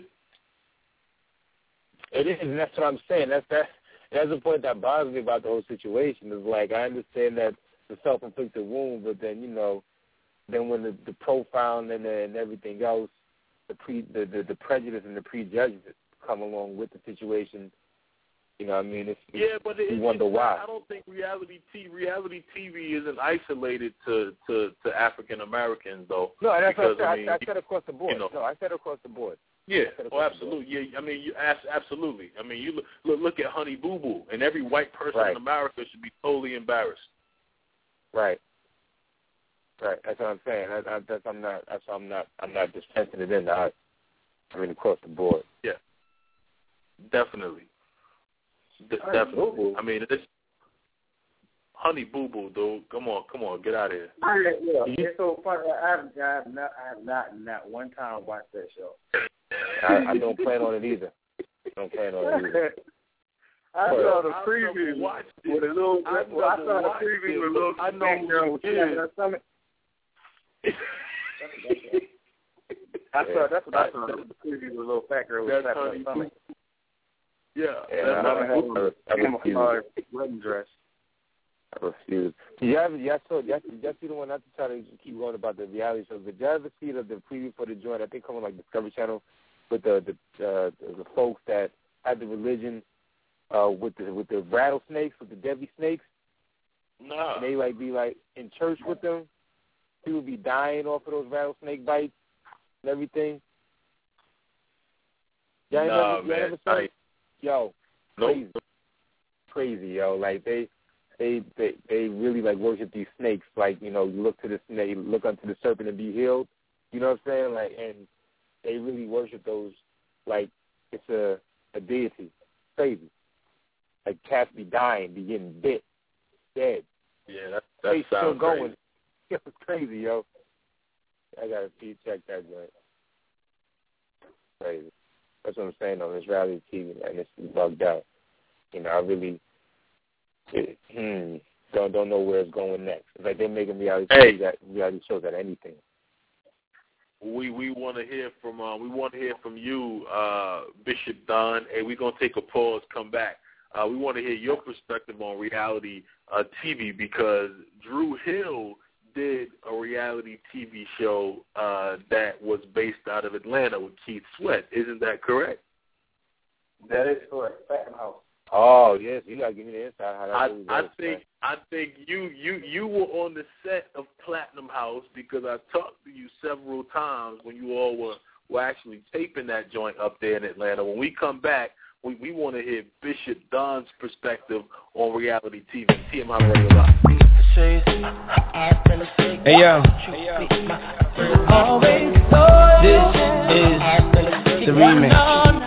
It is, and that's what I'm saying. That's that. That's the point that bothers me about the whole situation. Is like I understand that the self-inflicted wound, but then you know, then when the, the profiling and, the, and everything else, the pre the, the, the prejudice and the prejudgment come along with the situation. You know what I mean? It's, yeah, but it, you wonder it's, why. I don't think reality T V, reality T V isn't isolated to, to, to African Americans, though. No, that's because, what I, I, mean, I said across the board. You know, no, I said across the board. Yeah, oh, absolutely. Yeah, I mean, you, absolutely. I mean, you look, look at Honey Boo Boo, and every white person right. in America should be totally embarrassed. Right. Right. That's what I'm saying. I, I, that's I'm not. That's I'm not. I'm not just fencing it in. I, I mean, across the board. Yeah. Definitely. D- definitely. I mean, it's Honey Boo Boo, dude. Come on, come on, get out of here. I, yeah, it's so funny. I have, I have not, I have not, not one time watched that show. I, I don't plan on it either. I don't plan on it either. I saw the preview with a little. I, well, I saw the preview with a little. I know girl with her stomach. I saw. That's what I saw. The preview with a little fat girl with her stomach. Yeah, yeah. That's a camouflage wedding dress. I refuse. Did you ever, y'all saw, y'all, y'all see the one, not to try to keep going about the reality shows, but did y'all ever see the, the preview for the joint, I think coming like Discovery Channel, with the the, uh, the the folks that had the religion uh, with the with the rattlesnakes, with the deadly snakes? No. And they like be like in church with them. People be dying off of those rattlesnake bites and everything. Y'all no, never, man. y'all ever saw it? Yo, crazy, nope. crazy, yo. Like they. They, they they really like worship these snakes. Like, you know, you look to the snake, look unto the serpent and be healed. You know what I'm saying? Like, and they really worship those like it's a a deity. Crazy. Like cats be dying, be getting bit, dead. Yeah, that that they sounds still going. crazy. It's crazy, yo. I gotta see check that joint. Crazy. That's what I'm saying on this reality T V, man. It's bugged out. You know, I really. It, hmm, don't don't know where it's going next. It's like they're making reality hey. that reality shows at anything. We we want to hear from uh, we want to hear from you, uh, Bishop Don. Hey, we're gonna take a pause, come back. Uh, we want to hear your perspective on reality uh, T V because Drew Hill did a reality T V show uh, that was based out of Atlanta with Keith Sweat. Isn't that correct? That is correct. Phantom House. Oh yes, you gotta give me the inside how that I, really I works, think man. I think you, you you were on the set of Platinum House because I talked to you several times when you all were, were actually taping that joint up there in Atlanta. When we come back, we, we want to hear Bishop Don's perspective on reality T V. T M I Radio Live. Hey yo, this is the remix.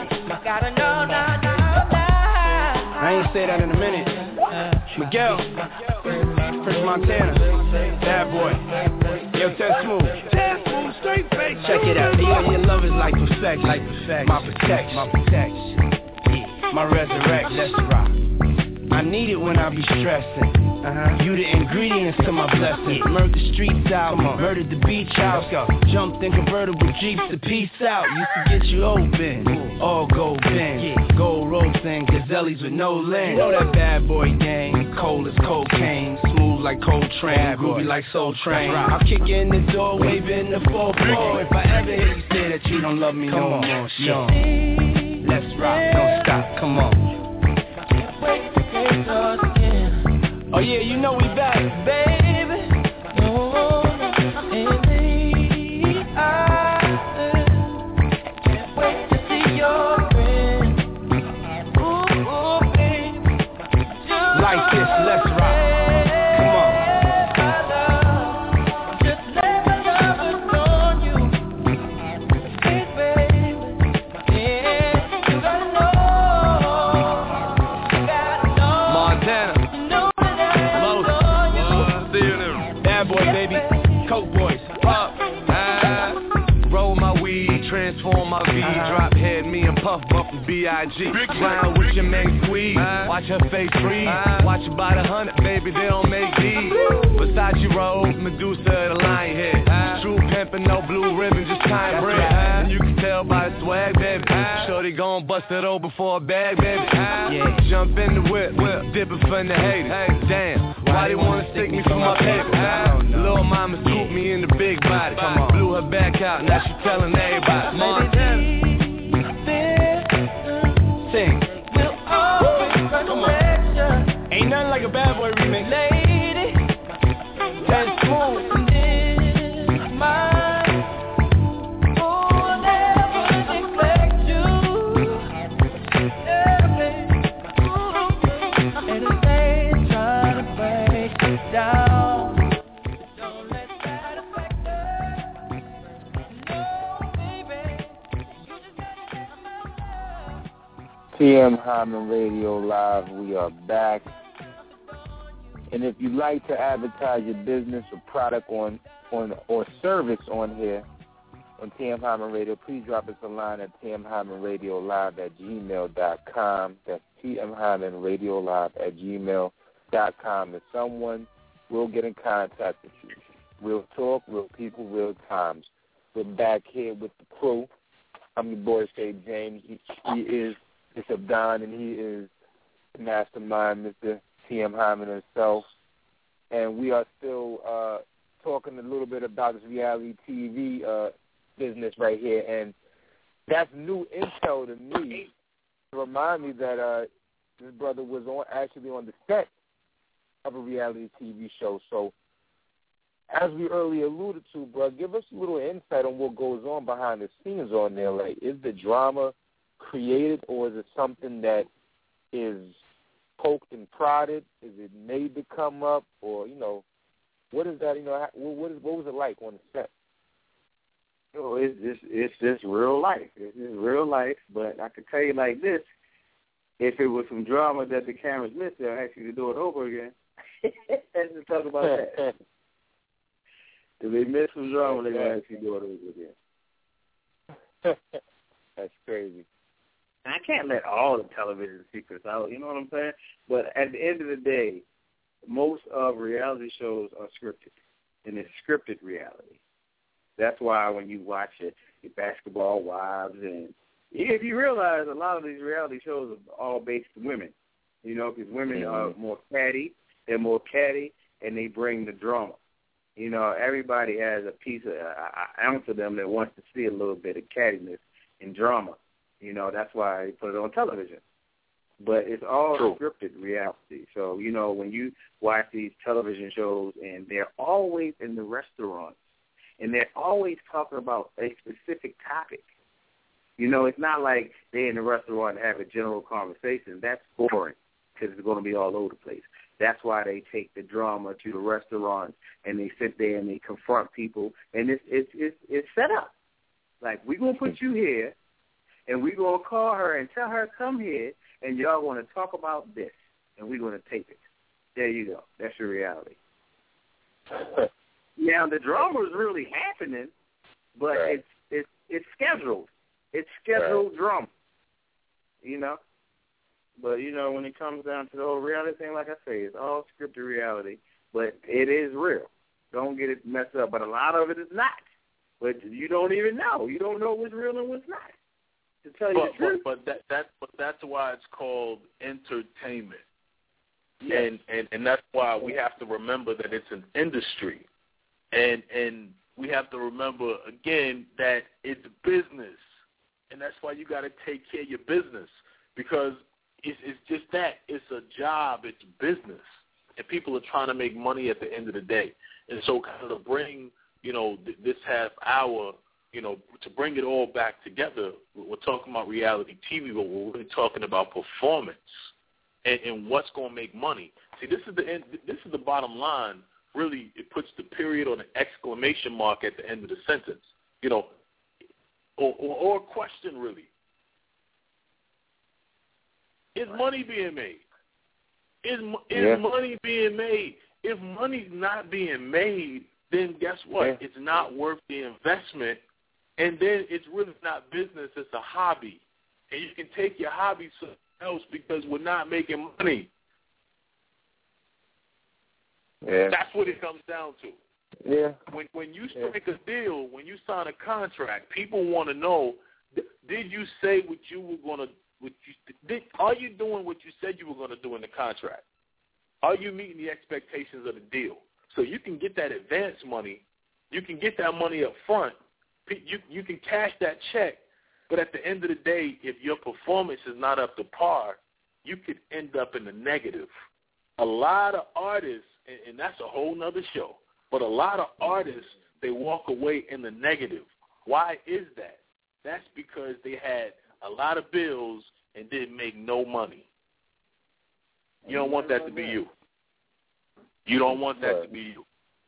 I ain't say that in a minute. Miguel, Chris Montana, Bad Boy, yo, Ted Smooth. Ted Smooth, straight face. Check it out. Yo, your love is like perfection, like perfection. My protection, my protection, my resurrection. Let's rock. I need it when I be stressing. Uh-huh. You the ingredients to my blessing. Murdered the streets out, murdered the beach house. Jumped in convertible jeeps to peace out. Used to get you open, all gold pins, gold ropes and gazelles with no lens. You know that bad boy gang, cold as cocaine, smooth like Coltrane, groovy like Soul Train. I'll kick you in the door, waving the four four. If I ever hear you say that you don't love me no more, show. Let's rock, don't stop, come on. Oh yeah, you know we back, baby. Oh, and me, I can't wait to see your friend. Ooh, ooh, baby. Like this, let's rock. Come on. Just let my love on you, baby. Yeah, you gotta know, you gotta know. Montana. Transform my V, uh-huh. Drop head, me and Puff bump the B I G Clown with your main squeeze, uh-huh. Watch her face freeze, uh-huh. Watch her by the hundred, baby, they don't make these. Versace robe, Medusa, the lion head, uh-huh. True pimpin', no blue ribbon, just time bread, uh-huh. And you can tell by the swag, baby, uh-huh. Shorty gon' bust it open for a bag, baby, uh-huh. Yeah. Jump in the whip, whip, dippin' from the haters, hey. Damn, why they wanna stick me for my paper, uh-huh. Little mama scooped me in the big body, come on. Blew her back out, now she tellin' everybody. Montana. Sing. Come on. Ain't nothing like a Bad Boy remix. Lady, that's smooth. T M Hyman Radio Live, we are back. And if you'd like to advertise your business or product on, on or service on here, on T M Hyman Radio, please drop us a line at T M Hyman Radio Live at gmail dot com. That's T M Hyman Radio Live at gmail dot com. And someone will get in contact with you. Real talk, real people, real times. We're back here with the crew. I'm your boy, Shay James. He, he is Bishop Don, and he is the mastermind, Mister T M Hyman himself. And we are still uh, talking a little bit about this reality T V uh, business right here. And that's new intel to me to remind me that uh, this brother was on actually on the set of a reality T V show. So as we earlier alluded to, bro, give us a little insight on what goes on behind the scenes on there. Like, is the drama created, or is it something that is poked and prodded? Is it made to come up, or, you know, what is that? You know, what is what was it like on the set? Oh, it's just it's just real life. It's just real life. But I can tell you like this: if it was some drama that the cameras missed, they'll ask you to do it over again. Let's just talk about that. If they miss some drama, they're gonna ask you to do it over again. That's crazy. I can't let all the television secrets out, you know what I'm saying? But at the end of the day, most of reality shows are scripted, and it's scripted reality. That's why when you watch it, your Basketball Wives, and if you realize a lot of these reality shows are all based on women, you know, because women mm-hmm. are more catty, they're more catty, and they bring the drama. You know, everybody has a piece of, an ounce of them that wants to see a little bit of cattiness and drama. You know, that's why they put it on television. But it's all True. scripted reality. So, you know, when you watch these television shows and they're always in the restaurants and they're always talking about a specific topic, You know, it's not like they're in the restaurant and have a general conversation. That's boring because it's going to be all over the place. That's why they take the drama to the restaurants and they sit there and they confront people, and it's it's it's, it's set up. Like, we're going to put you here, and we're going to call her and tell her, come here, and y'all want to talk about this, and we're going to tape it. There you go. That's your reality. Now, the drama is really happening, but right. it's, it's, it's scheduled. It's scheduled right. drama, you know? But, you know, when it comes down to the whole reality thing, like I say, it's all scripted reality, but it is real. Don't get it messed up. But a lot of it is not. But you don't even know. You don't know what's real and what's not. To tell you but, the truth. But, but, that, that, but that's why it's called entertainment. Yes. And, and and that's why we have to remember that it's an industry. And and we have to remember, again, that it's business. And that's why you got to take care of your business. Because it's, it's just that. It's a job. It's business. And people are trying to make money at the end of the day. And so kind of to bring, you know, th- this half hour, you know, to bring it all back together, we're talking about reality T V, but we're really talking about performance and, and what's going to make money. See, this is the end, this is the bottom line. Really, it puts the period or the exclamation mark at the end of the sentence, you know, or, or, or a question, really. Is money being made? Is, is yeah. money being made? If money's not being made, then guess what? Yeah. It's not worth the investment, and then it's really not business. It's a hobby, and you can take your hobby somewhere else because we're not making money. Yeah. That's what it comes down to. Yeah. When when you strike yeah. a deal, when you sign a contract, people want to know: did you say what you were going to? What you did? Are you doing what you said you were going to do in the contract? Are you meeting the expectations of the deal? So you can get that advance money. You can get that money up front. You, you can cash that check. But at the end of the day, if your performance is not up to par, you could end up in the negative. A lot of artists, and, and that's a whole nother show, but a lot of artists, they walk away in the negative. Why is that? That's because they had a lot of bills and didn't make no money. You don't want that to be you. You don't want that to be you.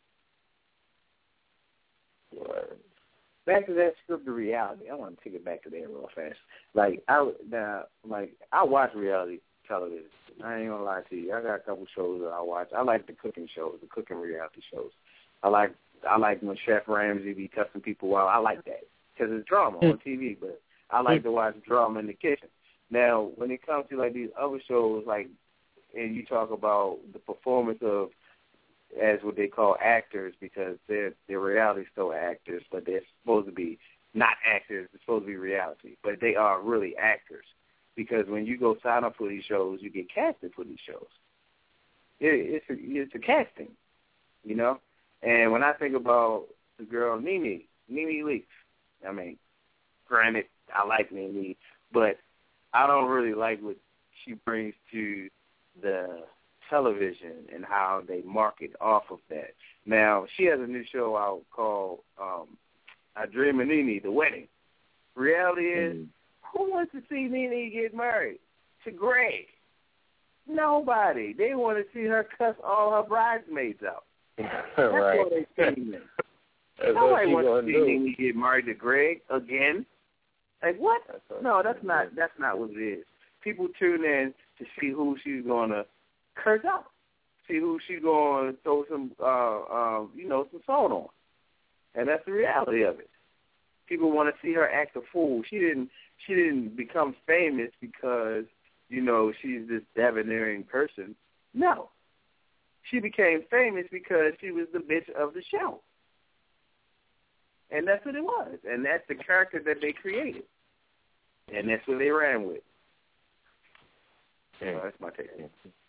Back to that scripted reality. I want to take it back to there real fast. Like I, now, like I watch reality television. I ain't gonna lie to you. I got a couple shows that I watch. I like the cooking shows, the cooking reality shows. I like, I like when Chef Ramsay be cussing people out. I like that because it's drama on T V. But I like to watch drama in the kitchen. Now, when it comes to like these other shows, like, and you talk about the performance of, as what they call actors, because they're they're reality show actors, but they're supposed to be not actors. They're supposed to be reality, but they are really actors. Because when you go sign up for these shows, you get casted for these shows. It, it's a, it's a casting, you know. And when I think about the girl Nene, Nene Leakes, I mean, granted, I like Nene, but I don't really like what she brings to the television and how they market off of that. Now, she has a new show out called um, I Dream of Nene, The Wedding. Reality is, mm. who wants to see Nene get married to Greg? Nobody. They want to see her cuss all her bridesmaids out. That's right. what they see. Nobody wants to see Nene get married to Greg again. Like what? That's no, that's not. That's not what it is. People tune in to see who she's gonna curse out, see who she's gonna throw some, uh, uh, you know, some salt on, and that's the reality of it. People want to see her act a fool. She didn't. She didn't become famous because, you know, she's this debonair person. No, she became famous because she was the bitch of the show. And that's what it was. And that's the character that they created. And that's what they ran with. Yeah, so that's my take.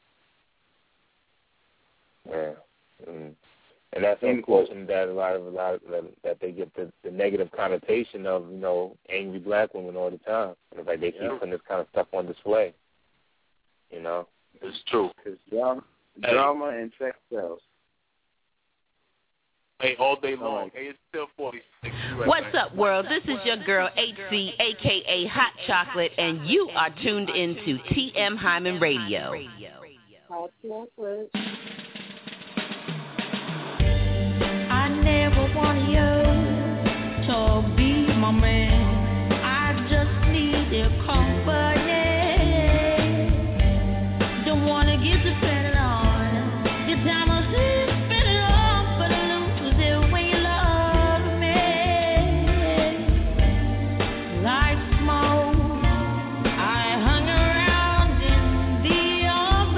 Yeah. Mm. And that's unfortunate that a lot of a lot of, that they get the, the negative connotation of, you know, angry black women all the time. It's like they keep yeah. putting this kind of stuff on display. You know? It's true. Because drama, drama and sex sells. Hey, all day long. Hey, it's still forty-six. Right What's back. up, world? This is your girl, H C, a k a. Hot Chocolate, and you are tuned into T M Hyman Radio. Hot Chocolate. I never wanted you to be my man. I just need your company. Don't want to get dependent on your time of spend it all, but I lose it when you love me. Like smoke, I hung around in the old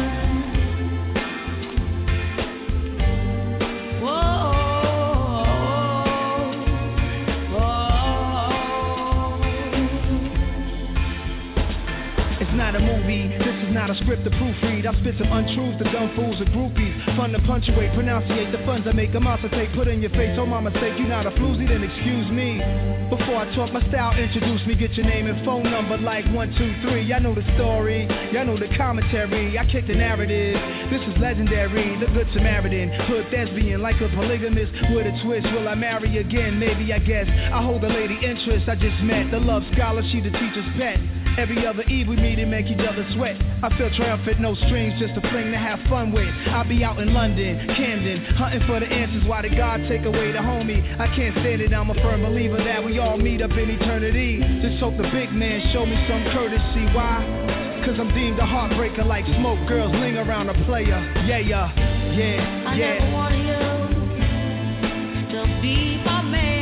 not a movie, this is not a script to proofread. I spit some untruths to dumb fools and groupies. Fun to punctuate, pronunciate the funds I make. A monster take, put in your face, oh my mistake. You not a floozy, then excuse me. Before I talk my style, introduce me. Get your name and phone number like one, two, three. Y'all know the story, y'all know the commentary. I kick the narrative, this is legendary. The good Samaritan, hood thespian, like a polygamist with a twist. Will I marry again? Maybe, I guess. I hold a lady interest I just met. The love scholar, she the teacher's pet. Every other eve we meet and make each other sweat. I feel triumphant, no strings, just a fling to have fun with. I'll be out in London, Camden, hunting for the answers. Why did God take away the homie? I can't stand it, I'm a firm believer that we all meet up in eternity. Just hope the big man show me some courtesy. Why? Cause I'm deemed a heartbreaker like smoke. Girls ling around a player. Yeah, yeah, yeah, I yeah. never wanted you to be my man.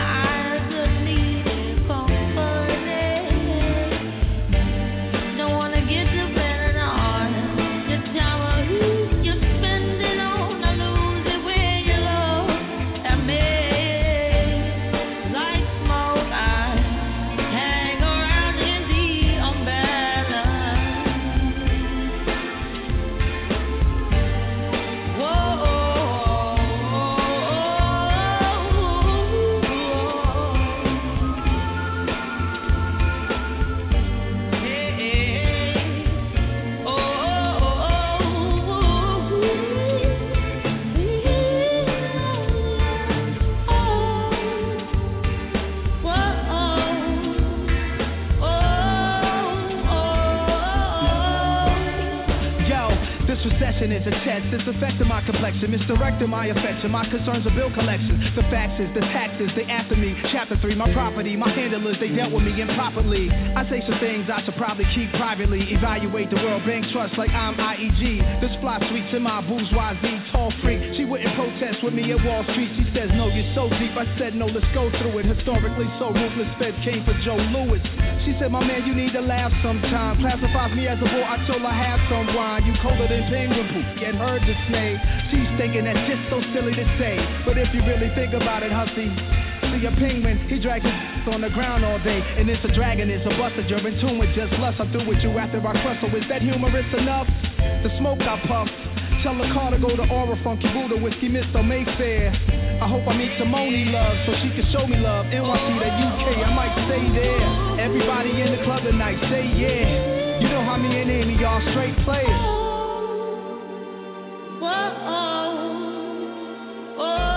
Recession is a test, it's affecting my complexion, misdirecting my affection, my concerns are bill collection. The facts is, the taxes, they after me. Chapter three, my property, my handlers, they dealt with me improperly. I say some things I should probably keep privately. Evaluate the World Bank Trust like I'm I E G. This fly sweet to my bourgeoisie, tall freak. She wouldn't protest with me at Wall Street. She says, no, you're so deep. I said, no, let's go through it. Historically so ruthless, feds came for Joe Louis. She said, my man, you need to laugh sometime. Classifies me as a boy, I told her have some wine. You colder than penguin poop, get her dismay. She's thinking that's just so silly to say. But if you really think about it, hussy, see a penguin, he drags his on the ground all day. And it's a dragon, it's a buster, you're in tune with just lust. I'm through with you after I crush, so is that humorous enough? The smoke I puff, tell the car to go to Aura, Funky Buddha, Whiskey Mister Mayfair. I hope I meet Simone love, so she can show me love. N Y C, the U K, I might stay there. Everybody in the club tonight, say yeah. You know how me and Amy are straight players. Whoa, oh, oh.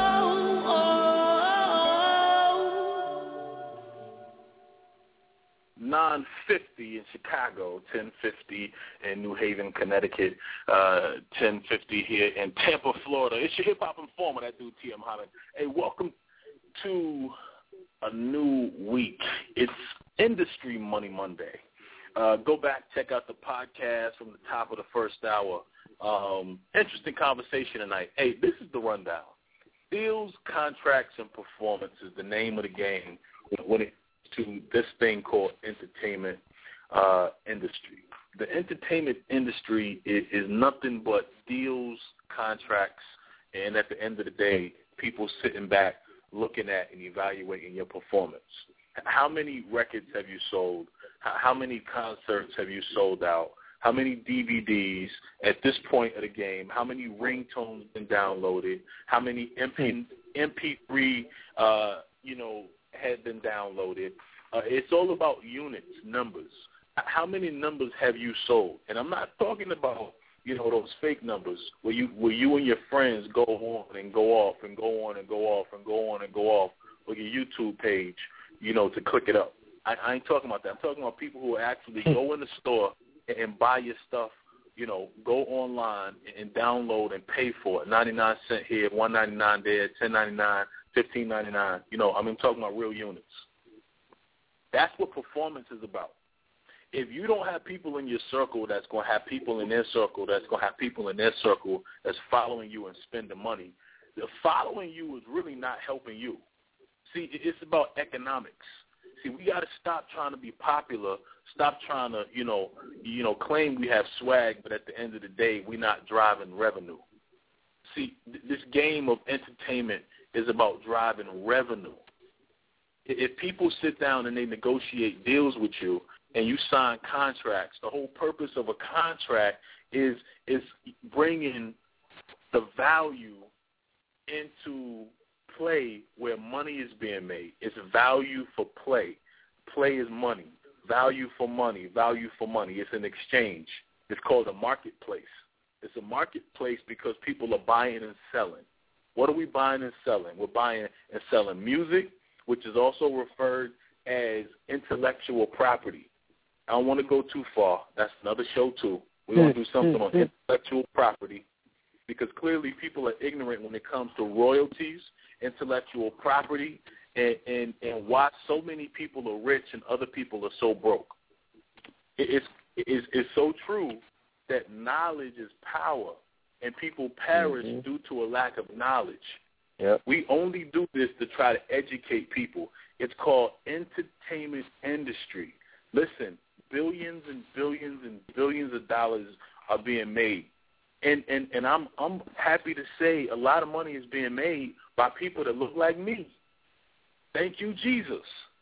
nine fifty in Chicago, ten fifty in New Haven, Connecticut, uh, ten fifty here in Tampa, Florida. It's your hip-hop informer, that dude T M Hyman. Hey, welcome to a new week. It's Industry Money Monday. Uh, go back, check out the podcast from the top of the first hour. Um, interesting conversation tonight. Hey, this is the rundown. Deals, contracts, and performance is the name of the game when it to this thing called entertainment uh, industry. The entertainment industry is, is nothing but deals, contracts, and at the end of the day, people sitting back looking at and evaluating your performance. How many records have you sold? How many concerts have you sold out? How many D V Ds at this point of the game? How many ringtones been downloaded? How many M P three, uh, you know, had been downloaded? Uh, it's all about units, numbers. How many numbers have you sold? And I'm not talking about, you know, those fake numbers where you where you and your friends go on and go off and go on and go off and go on and go off with your YouTube page, you know, to click it up. I, I ain't talking about that. I'm talking about people who actually go in the store and, and buy your stuff, you know, go online and, and download and pay for it. ninety-nine cents here, one ninety-nine there, ten ninety-nine, fifteen ninety-nine. You know, I mean, I'm talking about real units. That's what performance is about. If you don't have people in your circle that's going to have people in their circle that's going to have people in their circle that's following you and spending money, the following you is really not helping you. See, it's about economics. See, we got to stop trying to be popular, stop trying to, you know, you know, claim we have swag, but at the end of the day, we're not driving revenue. See, th- this game of entertainment is about driving revenue. If people sit down and they negotiate deals with you and you sign contracts, the whole purpose of a contract is is bringing the value into play where money is being made. It's value for play. Play is money. Value for money. Value for money. It's an exchange. It's called a marketplace. It's a marketplace because people are buying and selling. What are we buying and selling? We're buying and selling music, which is also referred as intellectual property. I don't want to go too far. That's another show, too. We're going to do something on intellectual property because clearly people are ignorant when it comes to royalties, intellectual property, and, and, and why so many people are rich and other people are so broke. It's, it's, it's so true that knowledge is power, and people perish mm-hmm. due to a lack of knowledge. Yep. We only do this to try to educate people. It's called entertainment industry. Listen, billions and billions and billions of dollars are being made. And, and, and I'm I'm happy to say a lot of money is being made by people that look like me. Thank you, Jesus.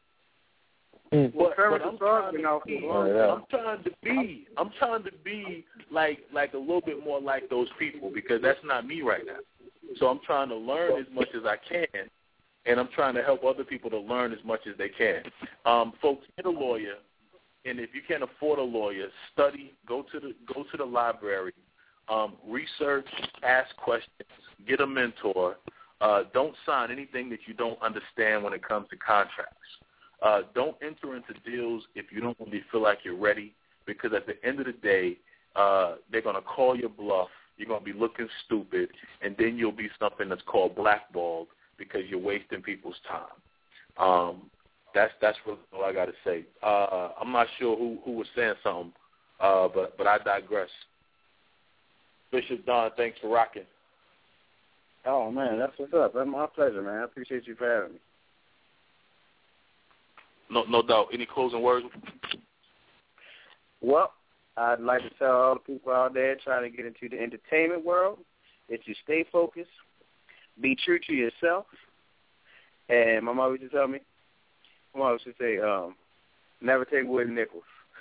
Mm. But, but I'm, trying to be, I'm trying to be I'm trying to be like like a little bit more like those people because that's not me right now. So I'm trying to learn as much as I can, and I'm trying to help other people to learn as much as they can. Um, folks, get a lawyer, and if you can't afford a lawyer, study, go to the go to the library, um, research, ask questions, get a mentor. Uh, don't sign anything that you don't understand when it comes to contracts. Uh, don't enter into deals if you don't really feel like you're ready, because at the end of the day, uh, they're going to call your bluff. You're going to be looking stupid, and then you'll be something that's called blackballed because you're wasting people's time. Um, that's that's really all I got to say. Uh, I'm not sure who, who was saying something, uh, but, but I digress. Bishop Don, thanks for rocking. Oh, man, that's what's up. That's my pleasure, man. I appreciate you for having me. No, no doubt. Any closing words? Well, I'd like to tell all the people out there trying to get into the entertainment world that you stay focused, be true to yourself. And my mom used to tell me, my mom used to say, um, never take wooden nickels.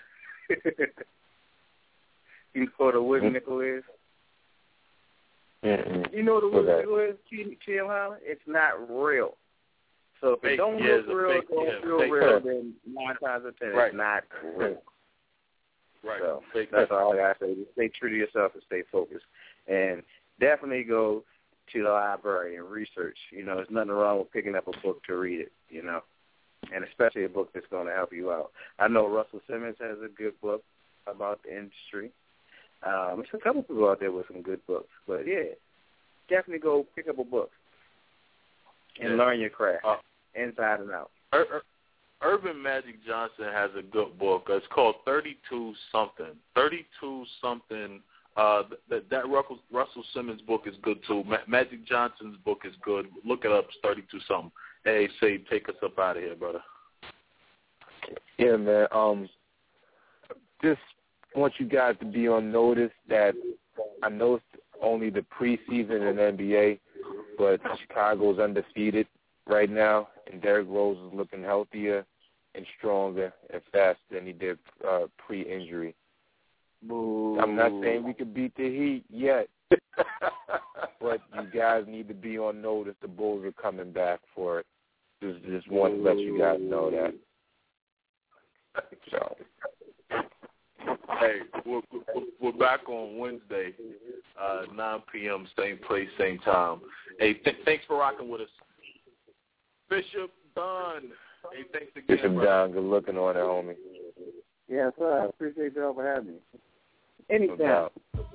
You know what a wooden nickel is? Mm-hmm. You know what a wooden nickel is, T M Holland? It's not real. So if fake, it don't yeah, look real, fake, it don't yeah, feel fake. real, then nine times out of ten, Right. it's not real. Right. So fake, that's fake. all I got to say. Just stay true to yourself and stay focused. And definitely go to the library and research. You know, there's nothing wrong with picking up a book to read it, you know, and especially a book that's going to help you out. I know Russell Simmons has a good book about the industry. Um, there's a couple people out there with some good books. But, yeah, definitely go pick up a book and Yeah. learn your craft Uh, inside and out. Ur- Ur- Urban Magic Johnson has a good book. It's called thirty-two something. thirty-two something. Uh, that that Russell, Russell Simmons book is good too. Ma- Magic Johnson's book is good. Look it up. It's thirty-two something. Hey, say, take us up out of here, brother. Yeah, man. Um, just want you guys to be on notice that I know it's only the preseason in the N B A, but Chicago's undefeated right now, and Derrick Rose is looking healthier and stronger and faster than he did uh, pre-injury. Boo. I'm not saying we could beat the Heat yet, but you guys need to be on notice. The Bulls are coming back for it. Just, just want to let you guys know that. So, Hey, we're, we're back on Wednesday, uh, nine p.m., same place, same time. Hey, th- thanks for rocking with us. Bishop Don. Hey, thanks again. Bishop Don, good looking on it, homie. Yes, sir. I appreciate y'all for having me. Anytime. No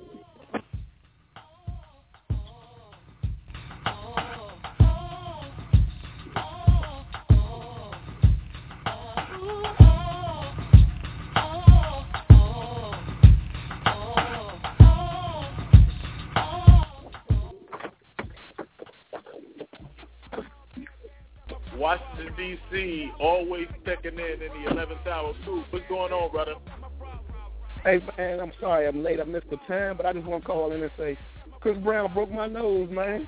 Washington, D C, always checking in in the eleventh hour. Too. What's going on, brother? Hey, man, I'm sorry I'm late. I missed the time, but I just want to call in and say, Chris Brown broke my nose, man.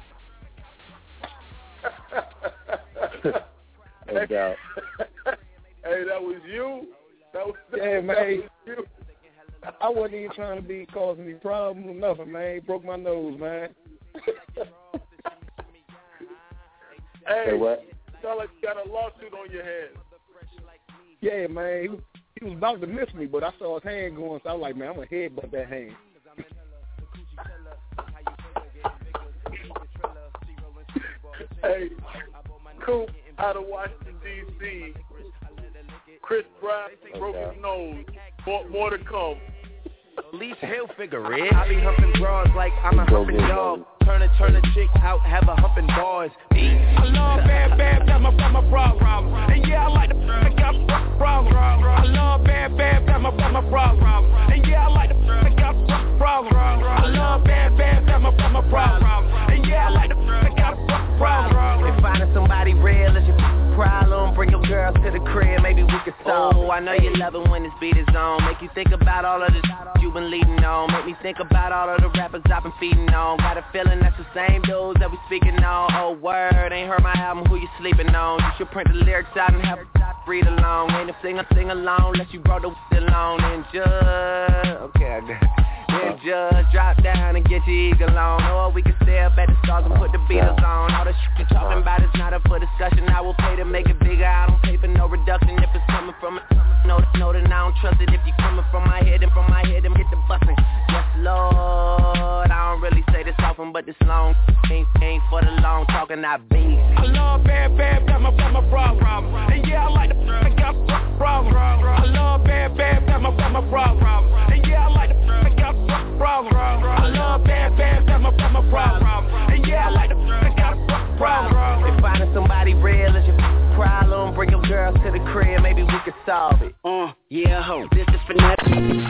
No doubt. Hey, that was you? That was, that yeah, was, man. That was you. I wasn't even trying to be causing me problems or nothing, man. He broke my nose, man. Hey, hey, what? Sound like you got a lawsuit on your hands. Yeah, man. He was, he was about to miss me, but I saw his hand going, so I was like, man, I'm going to headbutt that hand. Hey, Coop out of Washington, D C Chris Brown broke his nose. More, more to come. Least Hill figure it. I be humping drawers like I'm a humping dog. Turn a turn a chick out, have a humping bars. I love bad, bad, that's my, that's my problem. And yeah, I like the I got problem. I love bad, bad, that's my, that's my problem. And yeah, I like the I got problem. I love bad, bad, that's my, that's my problem. And yeah, I like the I got problem. If finding somebody real is your problem, bring your girls to the crib, maybe we could solve. Oh, I know you love it when this beat is on. Make you think about all of the you been leading on. Make me think about all of the rappers I've been feeding on. Got a feeling that's the same dudes that we speaking on. Oh, word, ain't heard my album, who you sleeping on? You should print the lyrics out and have a read along. Ain't a sing a sing along unless you brought the along. And just, okay, I got it. Then just drop down and get your eagle on. Or we can stay up at the stars and put the Beatles on. All the shit you're talking about is not up for discussion. I will pay to make it bigger. I don't pay for no reduction if it's coming from it. Know, know that I don't trust it. If you coming from my head and from my head, then hit the bustin'. Yes, Lord. I don't really say this often, but this long ain't, ain't for the long talking. I be. I love bad, bad, that's my, that's my problem. And yeah, I like the I got problem. I love bad, bad, that's my, that's my problem. And yeah, I like the I got problem. I love bad, bad, that's my, that's my problem. And yeah, I like the I got problem. If finding somebody real is your problem, bring your girls to the crib, maybe we could solve it. Uh, yeah, ho, this is for nothing.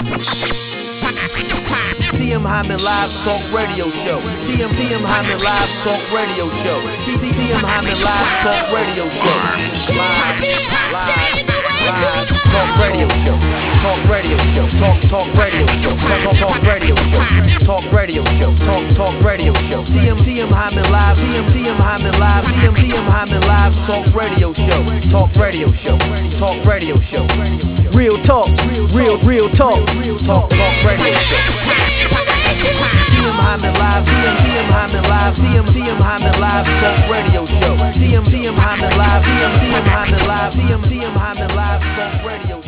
T M Hyman Live Talk Radio Show. T M T M Hyman Live Talk Radio Show. T M Hyman Live Talk Radio Show. Live, live, live Talk Radio Show. Talk Radio Show. Talk Talk Radio Show. Talk Talk Radio Show. Talk Radio Show. Talk Talk Radio Show. T M T M Hyman Live. T M T M Hyman Live. T M T M Hyman Live Talk Radio Show. Talk Radio Show. Talk Radio Show. Real talk. Real real talk. Talk Talk Radio Show. T M Hyman Live, T M T M Hyman Live, T M T M Hyman Live Talk Radio Show. T M T M Hyman Live, T M T M Hyman Live, T M T M Hyman Live Talk Radio Show.